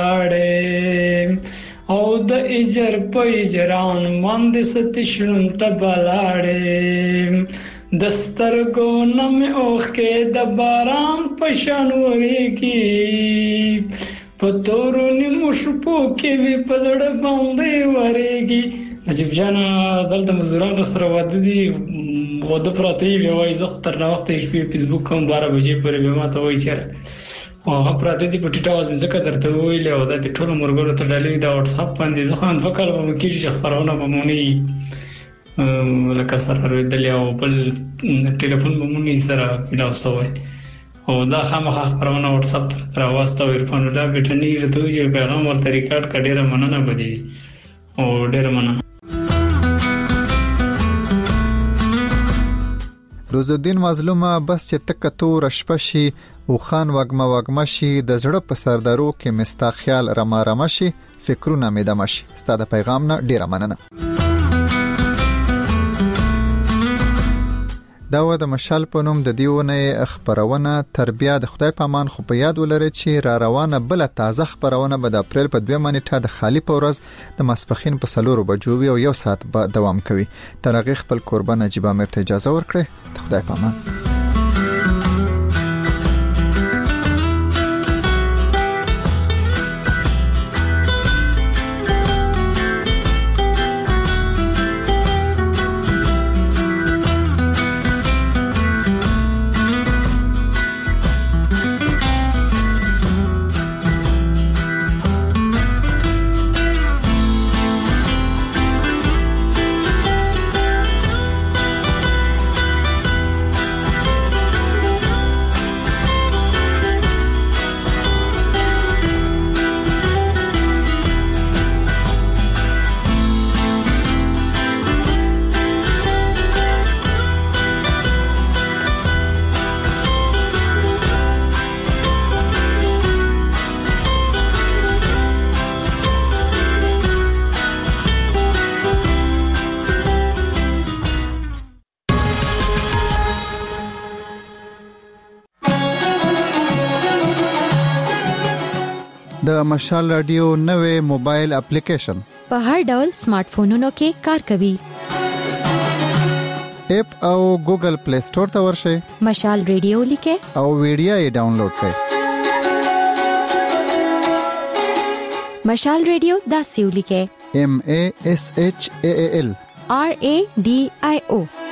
بلاړې او د اجر په اجران باندې ستې شړم ته بلاړې دسترګو نم اوخې د باران په شان ورېږي په تورو نیمو شپو کې مې په زړه باندې ورېږي. نجیب جان دلته مزدوران سره واده دي واده پراته وي وایي زه تر ناوخته شپې فیسبوک کوم 12 بجې پورې به ما ته وایي چېرې هغه پراته دي په ټیټه اواز مې ځکه درته وویلې او دا د ټولو ملګرو ته ډالۍ د وټساپ باندې زه خو دوه کاله به مې کېږي چې خپرونه به مو نه وي لکه سره اورېدلې او بل ټلیفون به مو نه سره پیدا شوی او دا خامخا خپرونه وټساپ ته راواستو. عرفان الله بیټني راته وایي چې پیغام ورته ریکارډ کړه ډېره مننه به دي او ډېره مننه. روز الدین مظلومه بس چې تک تور شپه شي او خان وګمه شي د زړه په سردارو کې مستا خیال رما رما شي فکرونه مې دم شي. ستاسو پیغام نه ډیره مننه. دا و د مشال په نوم د دیونه خبرونه تربیه د خدای پامان خو په یاد ولرئ چې را روانه بل تازه خبرونه به د اپریل په 2 نیټه د خالی پورز د ماسپخین په 4 بجو او 1 ساعت به دوام کوي. ترغه خپل قربان نجیب امیر ته اجازه ورکړئ. خدای پامان. د مشال رادیو نوې موبایل اپلیکیشن په هر ډول سمارټ فونونو کې کار کوي. اپ او ګوګل پلی سٹور ته ورشئ، مشال رادیو لیکه او ویډیو یې ډاونلوډ کړئ. مشال رادیو دا سیو لیکه MASHAAL RADIO